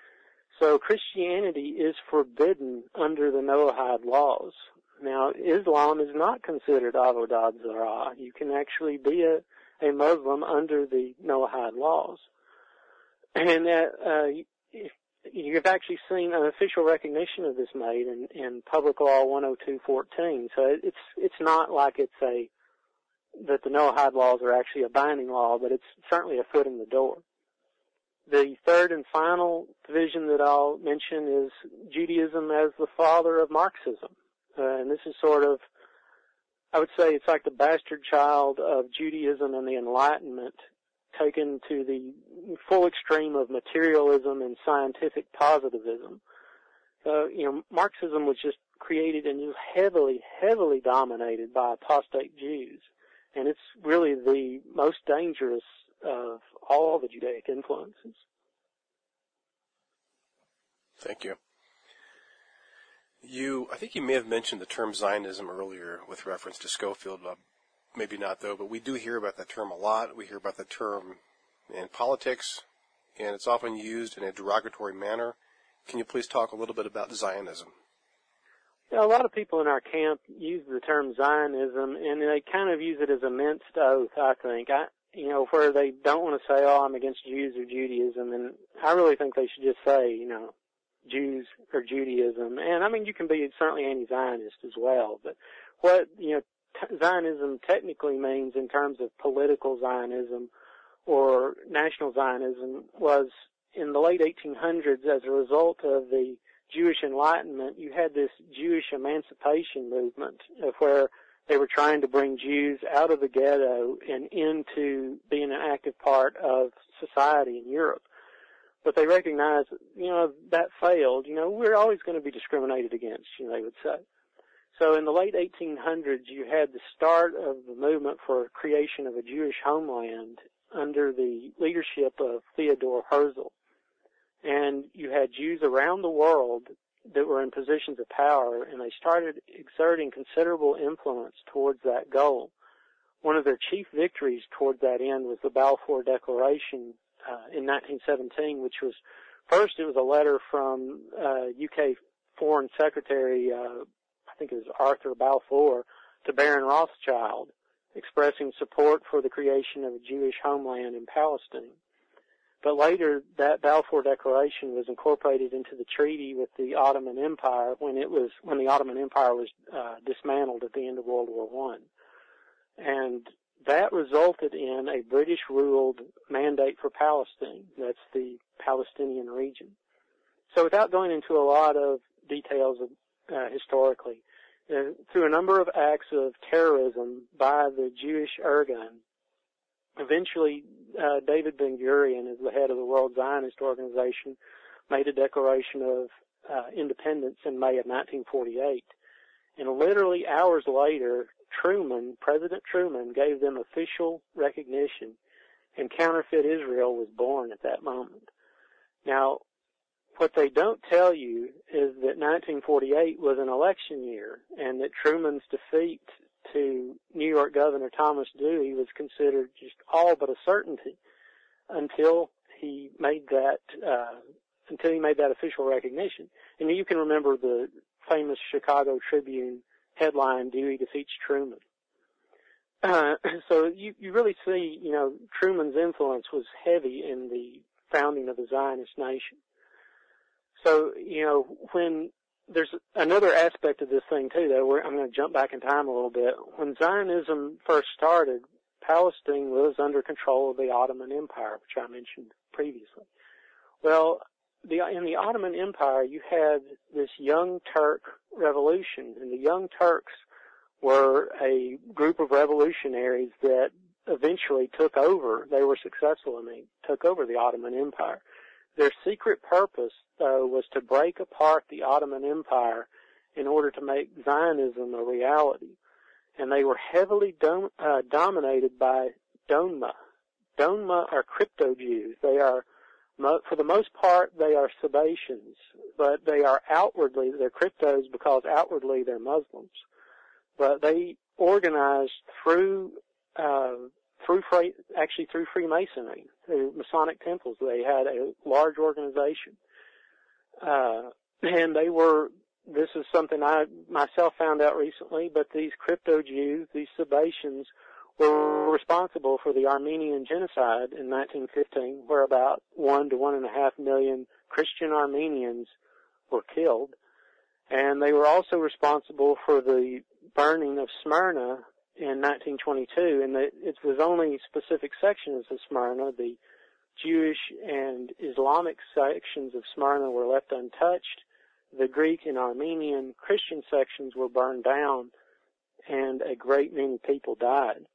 So Christianity is forbidden under the Noahide laws. Now, Islam is not considered avodah zarah. You can actually be a, a Muslim under the Noahide laws. And that, uh, you've actually seen an official recognition of this made in, in Public Law one oh two fourteen. So it's it's not like it's a that the Noahide laws are actually a binding law, but it's certainly a foot in the door. The third and final division that I'll mention is Judaism as the father of Marxism. Uh, and this is sort of, I would say it's like the bastard child of Judaism and the Enlightenment, taken to the full extreme of materialism and scientific positivism. Uh, you know, Marxism was just created and is heavily, heavily dominated by apostate Jews. And it's really the most dangerous of all the Judaic influences. Thank you. You, I think you may have mentioned the term Zionism earlier with reference to Schofield. Uh, maybe not, though, but we do hear about that term a lot. We hear about the term in politics, and it's often used in a derogatory manner. Can you please talk a little bit about Zionism? Yeah, a lot of people in our camp use the term Zionism, and they kind of use it as a minced oath, I think. I, you know, where they don't want to say, oh, I'm against Jews or Judaism, and I really think they should just say, you know, Jews or Judaism. And, I mean, you can be certainly anti-Zionist as well, but what, you know, t- Zionism technically means in terms of political Zionism or national Zionism was in the late eighteen hundreds, as a result of the Jewish Enlightenment, you had this Jewish emancipation movement of where they were trying to bring Jews out of the ghetto and into being an active part of society in Europe. But they recognized, you know, that failed. You know, we're always going to be discriminated against, you know, they would say. So in the late eighteen hundreds, you had the start of the movement for creation of a Jewish homeland under the leadership of Theodor Herzl. And you had Jews around the world that were in positions of power, and they started exerting considerable influence towards that goal. One of their chief victories towards that end was the Balfour Declaration uh, in nineteen seventeen, which was, first it was a letter from uh, U K Foreign Secretary, uh, I think it was Arthur Balfour, to Baron Rothschild, expressing support for the creation of a Jewish homeland in Palestine. But later, that Balfour Declaration was incorporated into the treaty with the Ottoman Empire when it was when the Ottoman Empire was uh, dismantled at the end of World War One, and that resulted in a British-ruled mandate for Palestine. That's the Palestinian region. So, without going into a lot of details of, uh, historically, uh, through a number of acts of terrorism by the Jewish Irgun, eventually, uh, David Ben-Gurion, as the head of the World Zionist Organization, made a declaration of uh, independence in May of nineteen forty-eight. And literally hours later, Truman, President Truman, gave them official recognition, and Counterfeit Israel was born at that moment. Now, what they don't tell you is that nineteen forty-eight was an election year, and that Truman's defeat to New York Governor Thomas Dewey was considered just all but a certainty until he made that uh, until he made that official recognition. And you can remember the famous Chicago Tribune headline, "Dewey defeats Truman." Uh, so you, you really see, you know, Truman's influence was heavy in the founding of the Zionist nation. So, you know, when there's another aspect of this thing, too, though, where I'm going to jump back in time a little bit. When Zionism first started, Palestine was under control of the Ottoman Empire, which I mentioned previously. Well, the, in the Ottoman Empire, you had this Young Turk revolution, and the Young Turks were a group of revolutionaries that eventually took over. They were successful, and they took over the Ottoman Empire. Their secret purpose, though, was to break apart the Ottoman Empire in order to make Zionism a reality. And they were heavily dom- uh, dominated by Donma. Donma are crypto-Jews. They are, mo- for the most part, they are Sabbatians, but they are outwardly, they're cryptos because outwardly they're Muslims. But they organized through uh through actually through Freemasonry, through Masonic temples. They had a large organization, uh, and they were. This is something I myself found out recently. But these crypto Jews, these Sabbatians, were responsible for the Armenian genocide in nineteen fifteen, where about one to one and a half million Christian Armenians were killed, and they were also responsible for the burning of Smyrna in nineteen twenty-two, and the, it was only specific sections of Smyrna. The Jewish and Islamic sections of Smyrna were left untouched. The Greek and Armenian Christian sections were burned down, and a great many people died.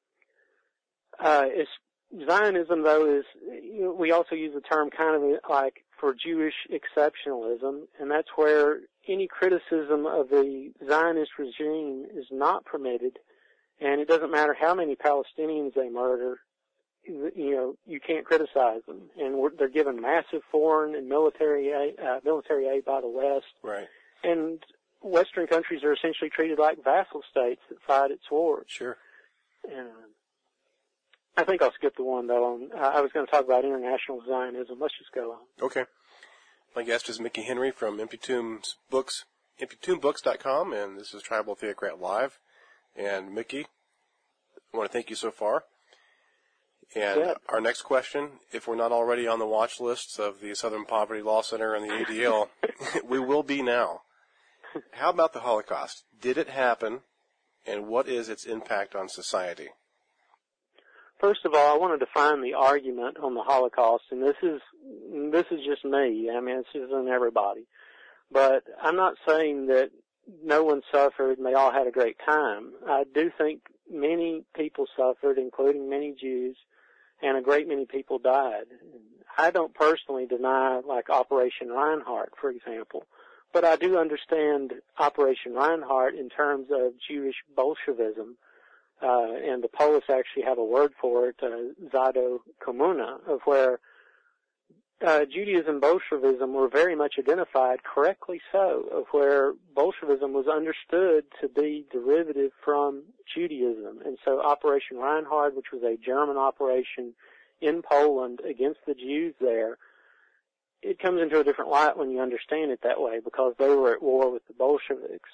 Uh, it's, Zionism, though, is, you know, we also use the term kind of like for Jewish exceptionalism, and that's where any criticism of the Zionist regime is not permitted. And it doesn't matter how many Palestinians they murder, you know, you can't criticize them. And we're, they're given massive foreign and military aid, uh, military aid by the West. Right. And Western countries are essentially treated like vassal states that fight its wars. Sure. And I think I'll skip the one, though. On, uh, I was going to talk about international Zionism. Let's just go on. Okay. My guest is Mickey Henry from Imputum's Books, imputum books dot com, and this is Tribal Theocrat Live. And Mickey, I want to thank you so far. And yeah. Our next question, if we're not already on the watch lists of the Southern Poverty Law Center and the A D L, we will be now. How about the Holocaust? Did it happen, and what is its impact on society? first of all, I want to define the argument on the Holocaust, and this is this is just me. I mean, this isn't everybody. But I'm not saying that no one suffered and they all had a great time. I do think many people suffered, including many Jews, and a great many people died. I don't personally deny, like, Operation Reinhardt, for example, but I do understand Operation Reinhardt in terms of Jewish Bolshevism, uh, and the Polish actually have a word for it, uh, Zado Komuna, of where Uh, Judaism and Bolshevism were very much identified, correctly so, of where Bolshevism was understood to be derivative from Judaism. And so Operation Reinhardt, which was a German operation in Poland against the Jews there, it comes into a different light when you understand it that way, because they were at war with the Bolsheviks.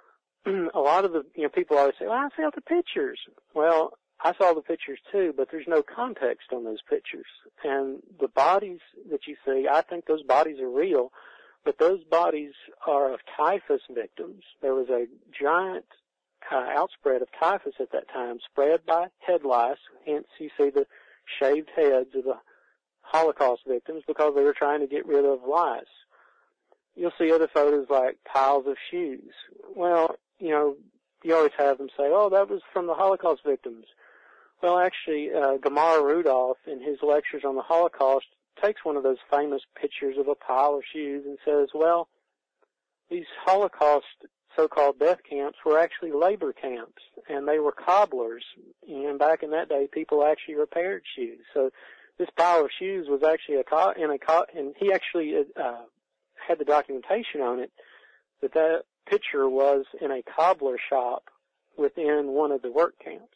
A lot of the, you know, people always say, well, I saw the pictures. Well, I saw the pictures too, but there's no context on those pictures. And the bodies that you see, I think those bodies are real, but those bodies are of typhus victims. There was a giant uh, outspread of typhus at that time, spread by head lice, hence you see the shaved heads of the Holocaust victims, because they were trying to get rid of lice. You'll see other photos like piles of shoes. Well, you know, you always have them say, oh, that was from the Holocaust victims. Well, actually, uh, Gamar Rudolph, in his lectures on the Holocaust, takes one of those famous pictures of a pile of shoes and says, well, these Holocaust so-called death camps were actually labor camps, and they were cobblers. And back in that day, people actually repaired shoes. So this pile of shoes was actually a co- in a co- and he actually uh, had the documentation on it that that picture was in a cobbler shop within one of the work camps.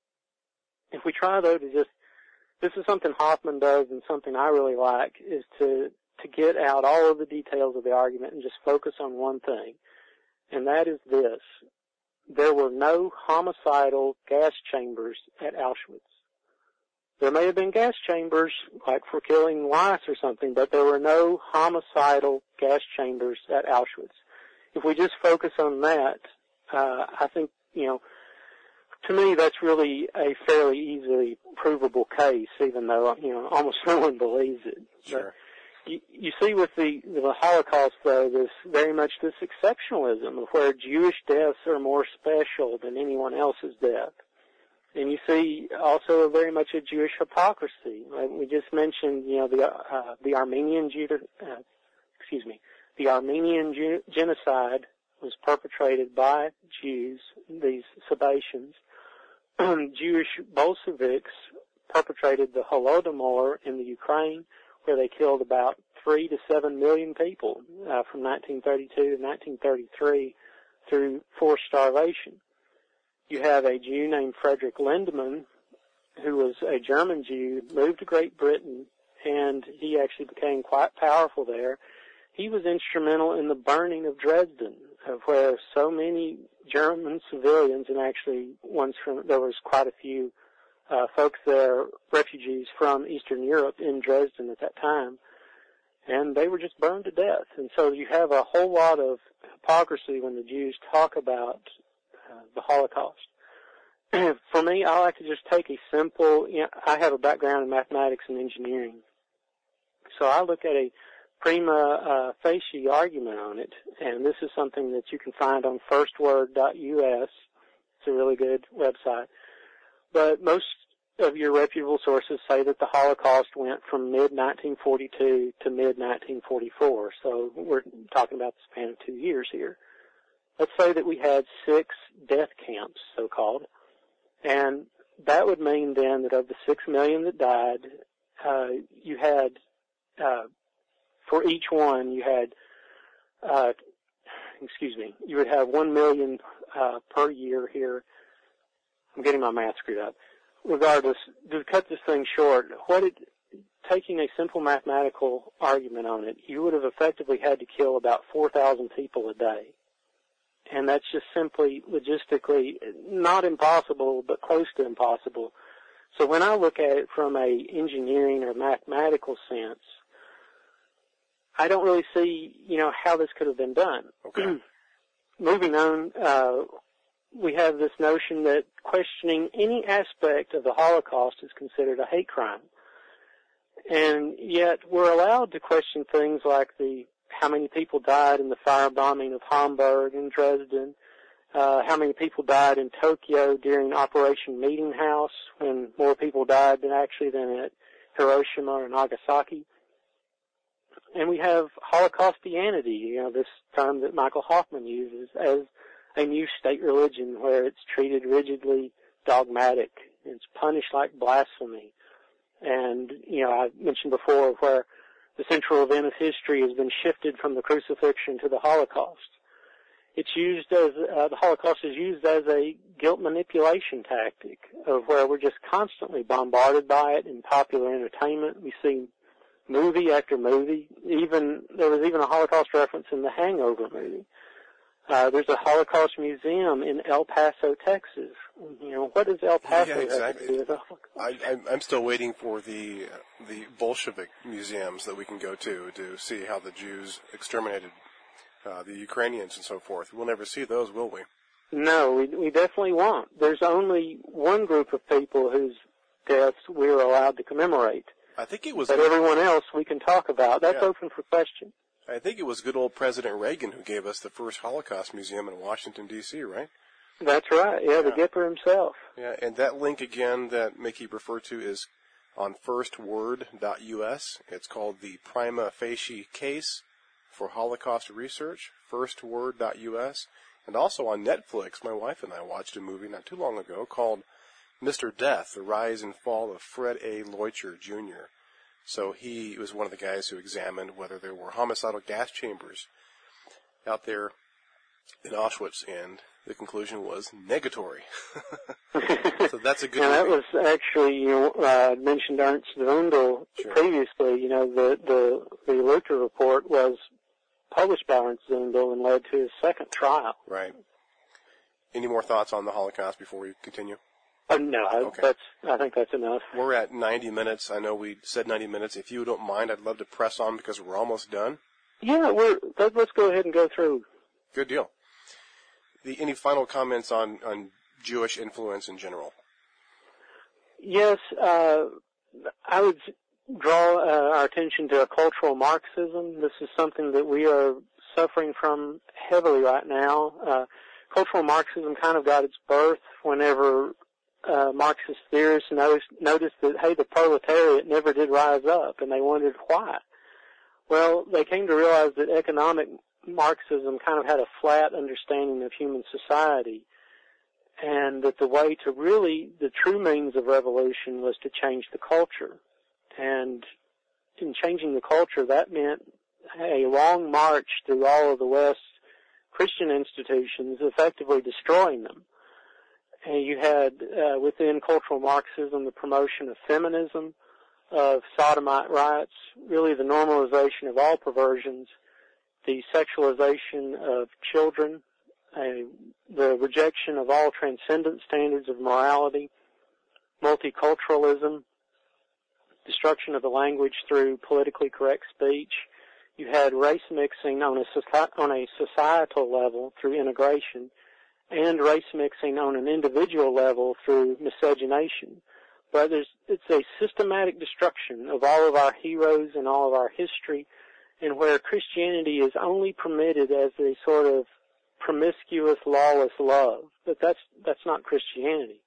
If we try, though, to just, this is something Hoffman does and something I really like, is to, to get out all of the details of the argument and just focus on one thing, and that is this. There were no homicidal gas chambers at Auschwitz. There may have been gas chambers, like for killing lice or something, but there were no homicidal gas chambers at Auschwitz. If we just focus on that, uh, I think, you know, to me, that's really a fairly easily provable case, even though, you know, almost no one believes it. Sure. But you, you see with the, the Holocaust, though, this very much this exceptionalism of where Jewish deaths are more special than anyone else's death. And you see also very much a Jewish hypocrisy. Like we just mentioned, you know, the uh, the Armenian Judah, uh, excuse me, the Armenian Ju- genocide was perpetrated by Jews, these Sabbatians. Jewish Bolsheviks perpetrated the Holodomor in the Ukraine, where they killed about three to seven million people uh, from nineteen thirty-two to nineteen thirty-three through forced starvation. You have a Jew named Frederick Lindemann, who was a German Jew, moved to Great Britain, and he actually became quite powerful there. He was instrumental in the burning of Dresden, of where so many German civilians, and actually ones from, there was quite a few uh, folks there, refugees from Eastern Europe in Dresden at that time, and they were just burned to death. And so you have a whole lot of hypocrisy when the Jews talk about uh, the Holocaust. For me, I like to just take a simple, you know, I have a background in mathematics and engineering, so I look at a prima uh, facie argument on it, and this is something that you can find on first word dot U S. It's a really good website. But most of your reputable sources say that the Holocaust went from mid nineteen forty-two to mid nineteen forty-four, so we're talking about the span of two years here. Let's say that we had six death camps, so-called, and that would mean then that of the six million that died, uh, you had uh, for each one, you had, uh, excuse me, you would have one million uh, per year here. I'm getting my math screwed up. Regardless, to cut this thing short, what it, taking a simple mathematical argument on it, you would have effectively had to kill about four thousand people a day. And that's just simply logistically not impossible, but close to impossible. So when I look at it from a engineering or mathematical sense, I don't really see, you know, how this could have been done. Okay. Moving on, uh, we have this notion that questioning any aspect of the Holocaust is considered a hate crime. And yet we're allowed to question things like the how many people died in the firebombing of Hamburg and Dresden, uh, how many people died in Tokyo during Operation Meeting House, when more people died than actually than at Hiroshima or Nagasaki. And we have Holocaustianity, you know, this term that Michael Hoffman uses, as a new state religion where it's treated rigidly dogmatic. It's punished like blasphemy. And, you know, I mentioned before where the central event of history has been shifted from the crucifixion to the Holocaust. It's used as, uh, the Holocaust is used as a guilt manipulation tactic of where we're just constantly bombarded by it in popular entertainment. We see movie after movie. Even, there was even a Holocaust reference in the Hangover movie. Uh, there's a Holocaust museum in El Paso, Texas. You know, what does El Paso yeah, exactly. have to do with the I, I, I'm still waiting for the the Bolshevik museums that we can go to to see how the Jews exterminated uh, the Ukrainians and so forth. We'll never see those, will we? No, we, we definitely won't. There's only one group of people whose deaths we're allowed to commemorate. I think it was. But everyone else we can talk about. That's yeah. open for question. I think it was good old President Reagan who gave us the first Holocaust museum in Washington, D C, right? That's right. Yeah, the yeah. Gipper himself. Yeah, and that link again that Mickey referred to is on first word dot U S. It's called the Prima Facie Case for Holocaust Research, first word dot U S. And also on Netflix, my wife and I watched a movie not too long ago called Mister Death, The Rise and Fall of Fred A. Leuchter, Junior So he was one of the guys who examined whether there were homicidal gas chambers out there in Auschwitz, and the conclusion was negatory. So that's a good And that movie. was actually, you know, uh, mentioned Ernst Zundel Sure. previously. You know, the, the, the Leuchter report was published by Ernst Zundel and led to his second trial. Right. Any more thoughts on the Holocaust before we continue? Uh, no, Okay. that's, I think that's enough. We're at ninety minutes. I know we said ninety minutes. If you don't mind, I'd love to press on because we're almost done. Yeah, we're, let, let's go ahead and go through. Good deal. The, any final comments on, on Jewish influence in general? Yes, uh, I would draw uh, our attention to cultural Marxism. This is something that we are suffering from heavily right now. Uh, cultural Marxism kind of got its birth whenever uh, Marxist theorists noticed, noticed that, hey, the proletariat never did rise up, and they wondered why. Well, they came to realize that economic Marxism kind of had a flat understanding of human society, and that the way to really, the true means of revolution was to change the culture. And in changing the culture, that meant a long march through all of the West's Christian institutions, effectively destroying them. And you had, uh, within cultural Marxism, the promotion of feminism, of sodomite rights, really the normalization of all perversions, the sexualization of children, uh, the rejection of all transcendent standards of morality, multiculturalism, destruction of the language through politically correct speech. You had race mixing on a, on a societal level through integration, and race mixing on an individual level through miscegenation. But there's, it's a systematic destruction of all of our heroes and all of our history, and where Christianity is only permitted as a sort of promiscuous, lawless love. But that's, that's not Christianity.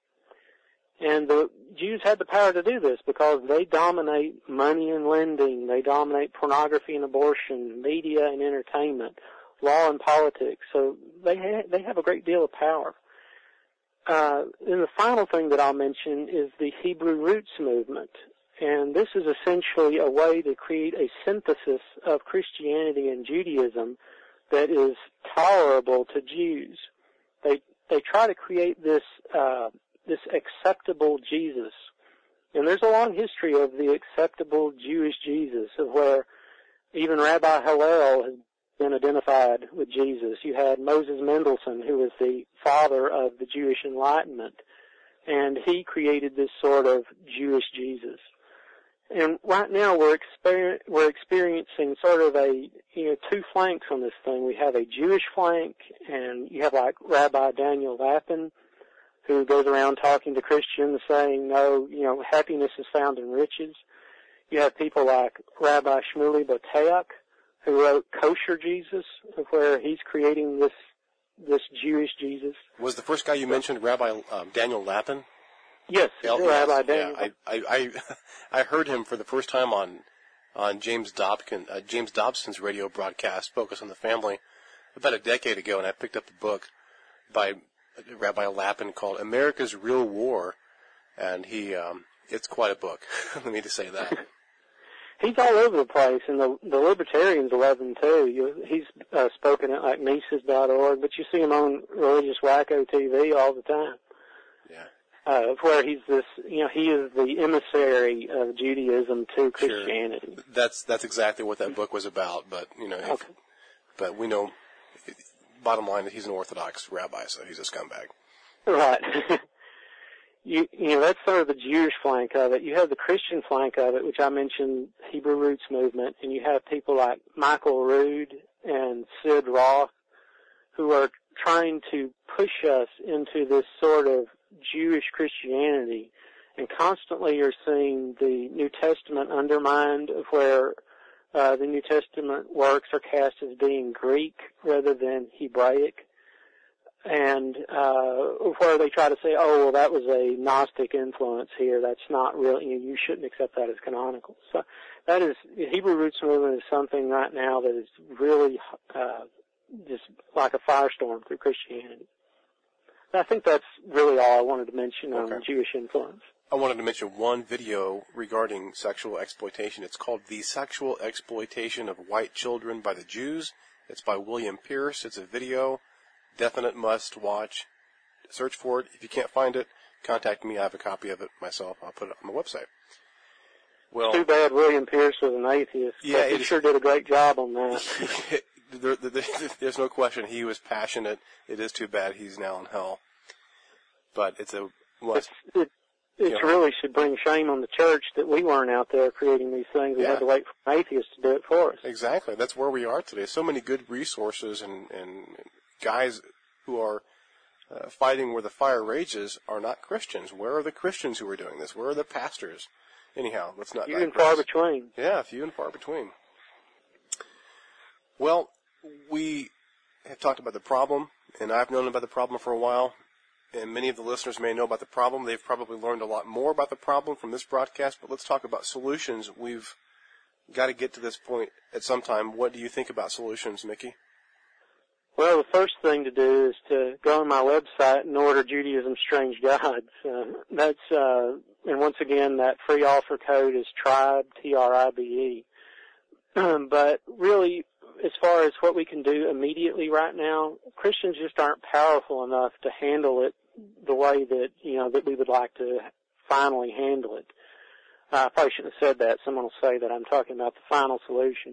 And the Jews had the power to do this because they dominate money and lending, they dominate pornography and abortion, media and entertainment, law and politics. So they ha- they have a great deal of power. Uh, and the final thing that I'll mention is the Hebrew Roots movement. And this is essentially a way to create a synthesis of Christianity and Judaism that is tolerable to Jews. They they try to create this uh, this acceptable Jesus. And there's a long history of the acceptable Jewish Jesus, of where even Rabbi Hillel has been identified with Jesus. You had Moses Mendelssohn, who was the father of the Jewish Enlightenment, and he created this sort of Jewish Jesus. And right now we're exper- we're experiencing sort of a, you know, two flanks on this thing. We have a Jewish flank, and you have like Rabbi Daniel Lapin, who goes around talking to Christians saying, no, you know, happiness is found in riches. You have people like Rabbi Shmuley Boteach, who wrote Kosher Jesus, where he's creating this this Jewish Jesus. Was the first guy you mentioned Rabbi um, Daniel Lapin? Yes, L- Rabbi yes, Daniel. Yeah, I, I, I, I heard him for the first time on on James Dobkin, uh, James Dobson's radio broadcast, Focus on the Family, about a decade ago, and I picked up a book by Rabbi Lapin called America's Real War, and he, um, it's quite a book. Let me just say that. He's all over the place, and the the libertarians love him too. You, he's uh, spoken at like Mises dot org, but you see him on Religious Wacko T V all the time. Yeah. Uh, where he's this, you know, he is the emissary of Judaism to Christianity. Sure. That's that's exactly what that book was about. But you know, if, Okay. but we know, bottom line, that he's an Orthodox rabbi, so he's a scumbag. Right. you you know, that's sort of the Jewish flank of it. You have the Christian flank of it, which I mentioned, Hebrew Roots movement, and you have people like Michael Rood and Sid Roth, who are trying to push us into this sort of Jewish Christianity, and constantly you're seeing the New Testament undermined, of where uh, the New Testament works are cast as being Greek rather than Hebraic, and uh, where they try to say, oh, well, that was a Gnostic influence here. That's not really, you know, you shouldn't accept that as canonical. So that is, the Hebrew Roots movement is something right now that is really uh, just like a firestorm through Christianity. I think that's really all I wanted to mention on Okay. Jewish influence. I wanted to mention one video regarding sexual exploitation. It's called The Sexual Exploitation of White Children by the Jews. It's by William Pierce. It's a video. Definite must watch. Search for it. If you can't find it, contact me. I have a copy of it myself. I'll put it on the website. Well, Too bad William Pierce was an atheist. Yeah, he it is- sure did a great job on that. there, there, there's no question he was passionate. It is too bad he's now in hell. But it's a must. It's, it it Yeah. really should bring shame on the church that we weren't out there creating these things. We Yeah. had to wait for an atheist to do it for us. Exactly. That's where we are today. So many good resources, and, and guys who are uh, fighting where the fire rages are not Christians. Where are the Christians who are doing this? Where are the pastors? Anyhow, let's not Few and digress. far between. Yeah, few and far between. Well, we have talked about the problem, and I've known about the problem for a while, and many of the listeners may know about the problem. They've probably learned a lot more about the problem from this broadcast, but let's talk about solutions. We've got to get to this point at some time. What do you think about solutions, Mickey? Well, the first thing to do is to go on my website and order Judaism's Strange Gods. Uh, that's, uh, and once again, that free offer code is TRIBE, T R I B E. Um, but really, as far as what we can do immediately right now, Christians just aren't powerful enough to handle it the way that, you know, that we would like to finally handle it. Uh, I probably shouldn't have said that. Someone will say that I'm talking about the final solution.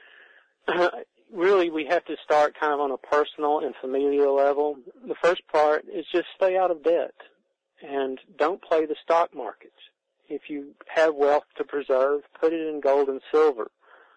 Uh, really, we have to start kind of on a personal and familial level. The first part is just stay out of debt and don't play the stock market. If you have wealth to preserve, put it in gold and silver.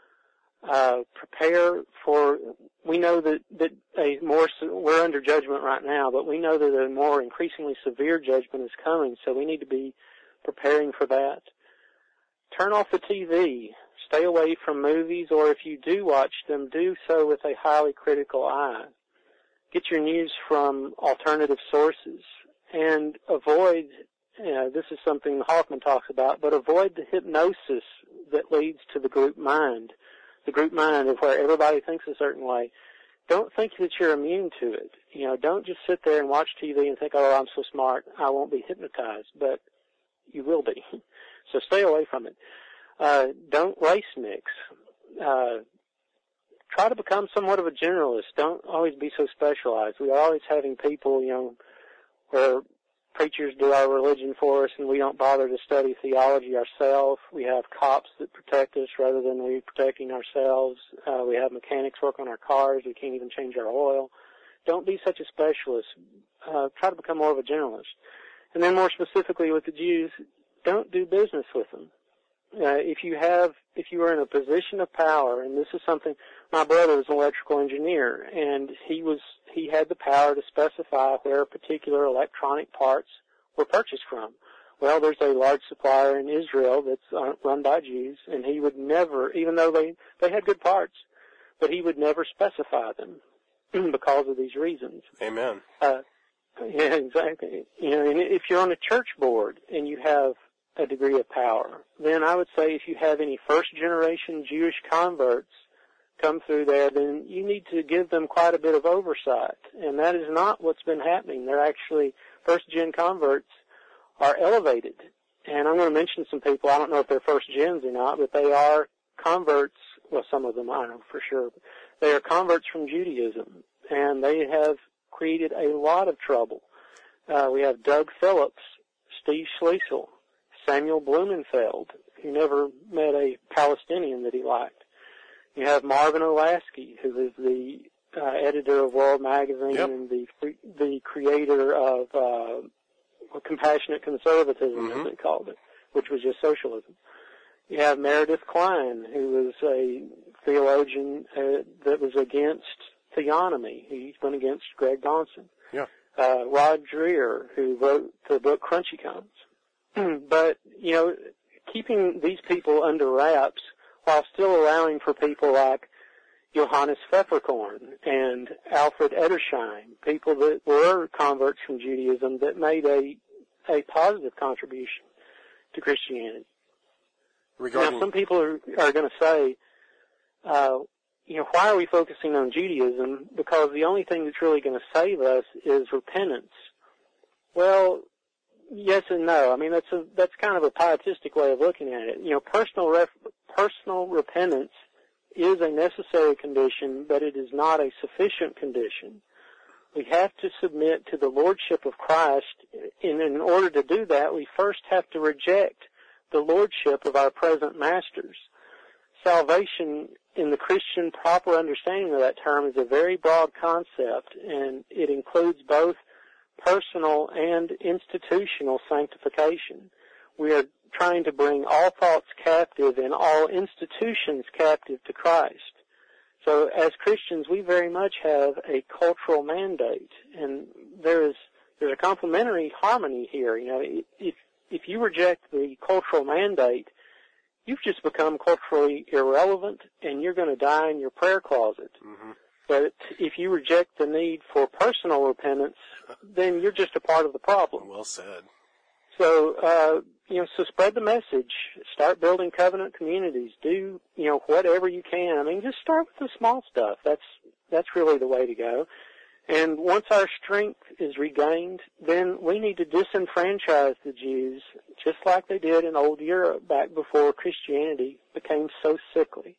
Uh, prepare for, we know that, that a more, we're under judgment right now, but we know that a more increasingly severe judgment is coming, so we need to be preparing for that. Turn off the T V. Stay away from movies, or if you do watch them, do so with a highly critical eye. Get your news from alternative sources, and avoid, you know, this is something Hoffman talks about, but avoid the hypnosis that leads to the group mind. The group mind of where everybody thinks a certain way. Don't think that you're immune to it. You know, don't just sit there and watch T V and think, oh, I'm so smart, I won't be hypnotized, but you will be. So stay away from it. Uh, don't race mix. Uh, try to become somewhat of a generalist. Don't always be so specialized. We are always having people, you know, where preachers do our religion for us and we don't bother to study theology ourselves. We have cops that protect us rather than we protecting ourselves. Uh, we have mechanics work on our cars. We can't even change our oil. Don't be such a specialist. Uh, try to become more of a generalist. And then more specifically with the Jews, don't do business with them. Uh, if you have, if you are in a position of power, and this is something, my brother was an electrical engineer, and he was, he had the power to specify where particular electronic parts were purchased from. Well, there's a large supplier in Israel that's uh, run by Jews, and he would never, even though they, they had good parts, but he would never specify them because of these reasons. Amen. Uh, yeah, exactly. You know, and if you're on a church board and you have a degree of power, then I would say if you have any first-generation Jewish converts come through there, then you need to give them quite a bit of oversight. And that is not what's been happening. They're actually, first-gen converts are elevated. And I'm going to mention some people. I don't know if they're first-gens or not, but they are converts. Well, some of them I know for sure. But they are converts from Judaism, and they have created a lot of trouble. Uh, we have Doug Phillips, Steve Schliessel, Samuel Blumenfeld, who never met a Palestinian that he liked. You have Marvin Olasky, who is the uh, editor of World Magazine yep. and the the creator of uh, Compassionate Conservatism, mm-hmm. as they called it, which was just socialism. You have Meredith Kline, who was a theologian uh, that was against theonomy. He's been against Greg Donson. Yeah. Uh, Rod Dreher, who wrote the book Crunchy Cones. But, you know, keeping these people under wraps while still allowing for people like Johannes Pfefferkorn and Alfred Edersheim, people that were converts from Judaism that made a, a positive contribution to Christianity. Regarding... Now, some people are, are going to say, uh, you know, why are we focusing on Judaism? Because the only thing that's really going to save us is repentance. Well, yes and no. I mean, that's a, that's kind of a pietistic way of looking at it. You know, personal ref, personal repentance is a necessary condition, but it is not a sufficient condition. We have to submit to the lordship of Christ, and in order to do that, we first have to reject the lordship of our present masters. Salvation, in the Christian proper understanding of that term, is a very broad concept, and it includes both personal and institutional sanctification. We are trying to bring all thoughts captive and all institutions captive to Christ. So as Christians, we very much have a cultural mandate, and there is there's a complementary harmony here. You know, if if you reject the cultural mandate, you've just become culturally irrelevant, and you're going to die in your prayer closet. Mm-hmm. But if you reject the need for personal repentance, then you're just a part of the problem. Well said. So, uh, you know, so spread the message. Start building covenant communities. Do, you know, whatever you can. I mean, just start with the small stuff. That's, that's really the way to go. And once our strength is regained, then we need to disenfranchise the Jews, just like they did in old Europe back before Christianity became so sickly.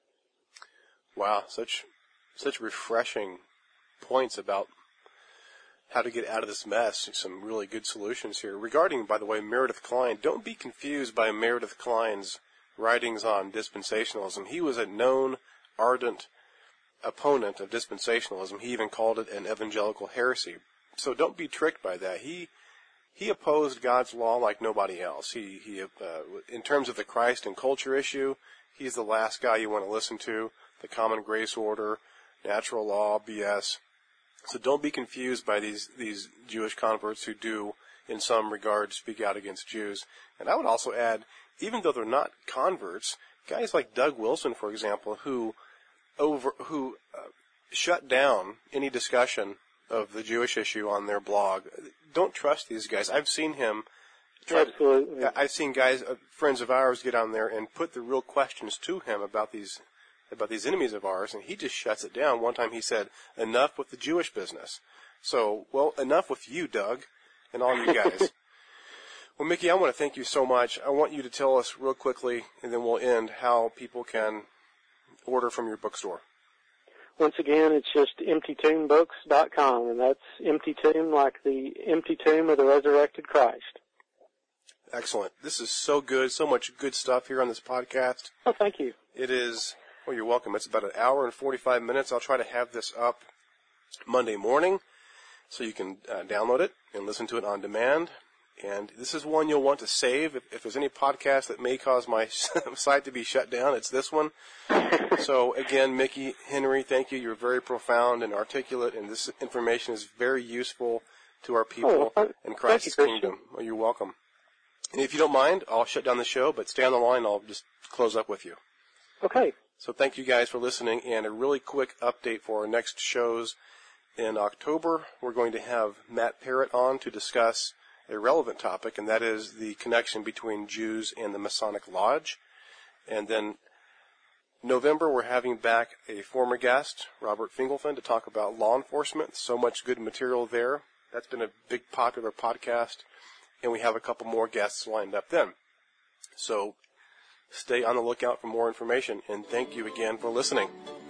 Wow, such... Such refreshing points about how to get out of this mess. Some really good solutions here. Regarding, by the way, Meredith Kline, don't be confused by Meredith Kline's writings on dispensationalism. He was a known, ardent opponent of dispensationalism. He even called it an evangelical heresy. So don't be tricked by that. He he opposed God's law like nobody else. He he uh, in terms of the Christ and culture issue, he's the last guy you want to listen to. The common grace order, natural law, B S. So don't be confused by these, these Jewish converts who do, in some regard, speak out against Jews. And I would also add, even though they're not converts, guys like Doug Wilson, for example, who over who uh, shut down any discussion of the Jewish issue on their blog, don't trust these guys. I've seen him. Absolutely. To, I've seen guys, uh, friends of ours, get on there and put the real questions to him about these about these enemies of ours, and he just shuts it down. One time he said, enough with the Jewish business. So, well, enough with you, Doug, and all you guys. Well, Mickey, I want to thank you so much. I want you to tell us real quickly, and then we'll end, how people can order from your bookstore. Once again, it's just empty tomb books dot com, and that's empty tomb like the empty tomb of the resurrected Christ. Excellent. This is so good, so much good stuff here on this podcast. Oh, thank you. It is... Well, you're welcome. It's about an hour and forty-five minutes. I'll try to have this up Monday morning so you can uh, download it and listen to it on demand. And this is one you'll want to save. If, if there's any podcast that may cause my site to be shut down, it's this one. So, again, Mickey, Henry, thank you. You're very profound and articulate, and this information is very useful to our people oh, in Christ's you, kingdom. Well, you're welcome. And if you don't mind, I'll shut down the show, but stay on the line. I'll just close up with you. Okay. So thank you guys for listening, and a really quick update for our next shows. In October, we're going to have Matt Parrott on to discuss a relevant topic, and that is the connection between Jews and the Masonic Lodge. And then November, we're having back a former guest, Robert Fingelfin, to talk about law enforcement. So much good material there. That's been a big popular podcast, and we have a couple more guests lined up then. So stay on the lookout for more information, and thank you again for listening.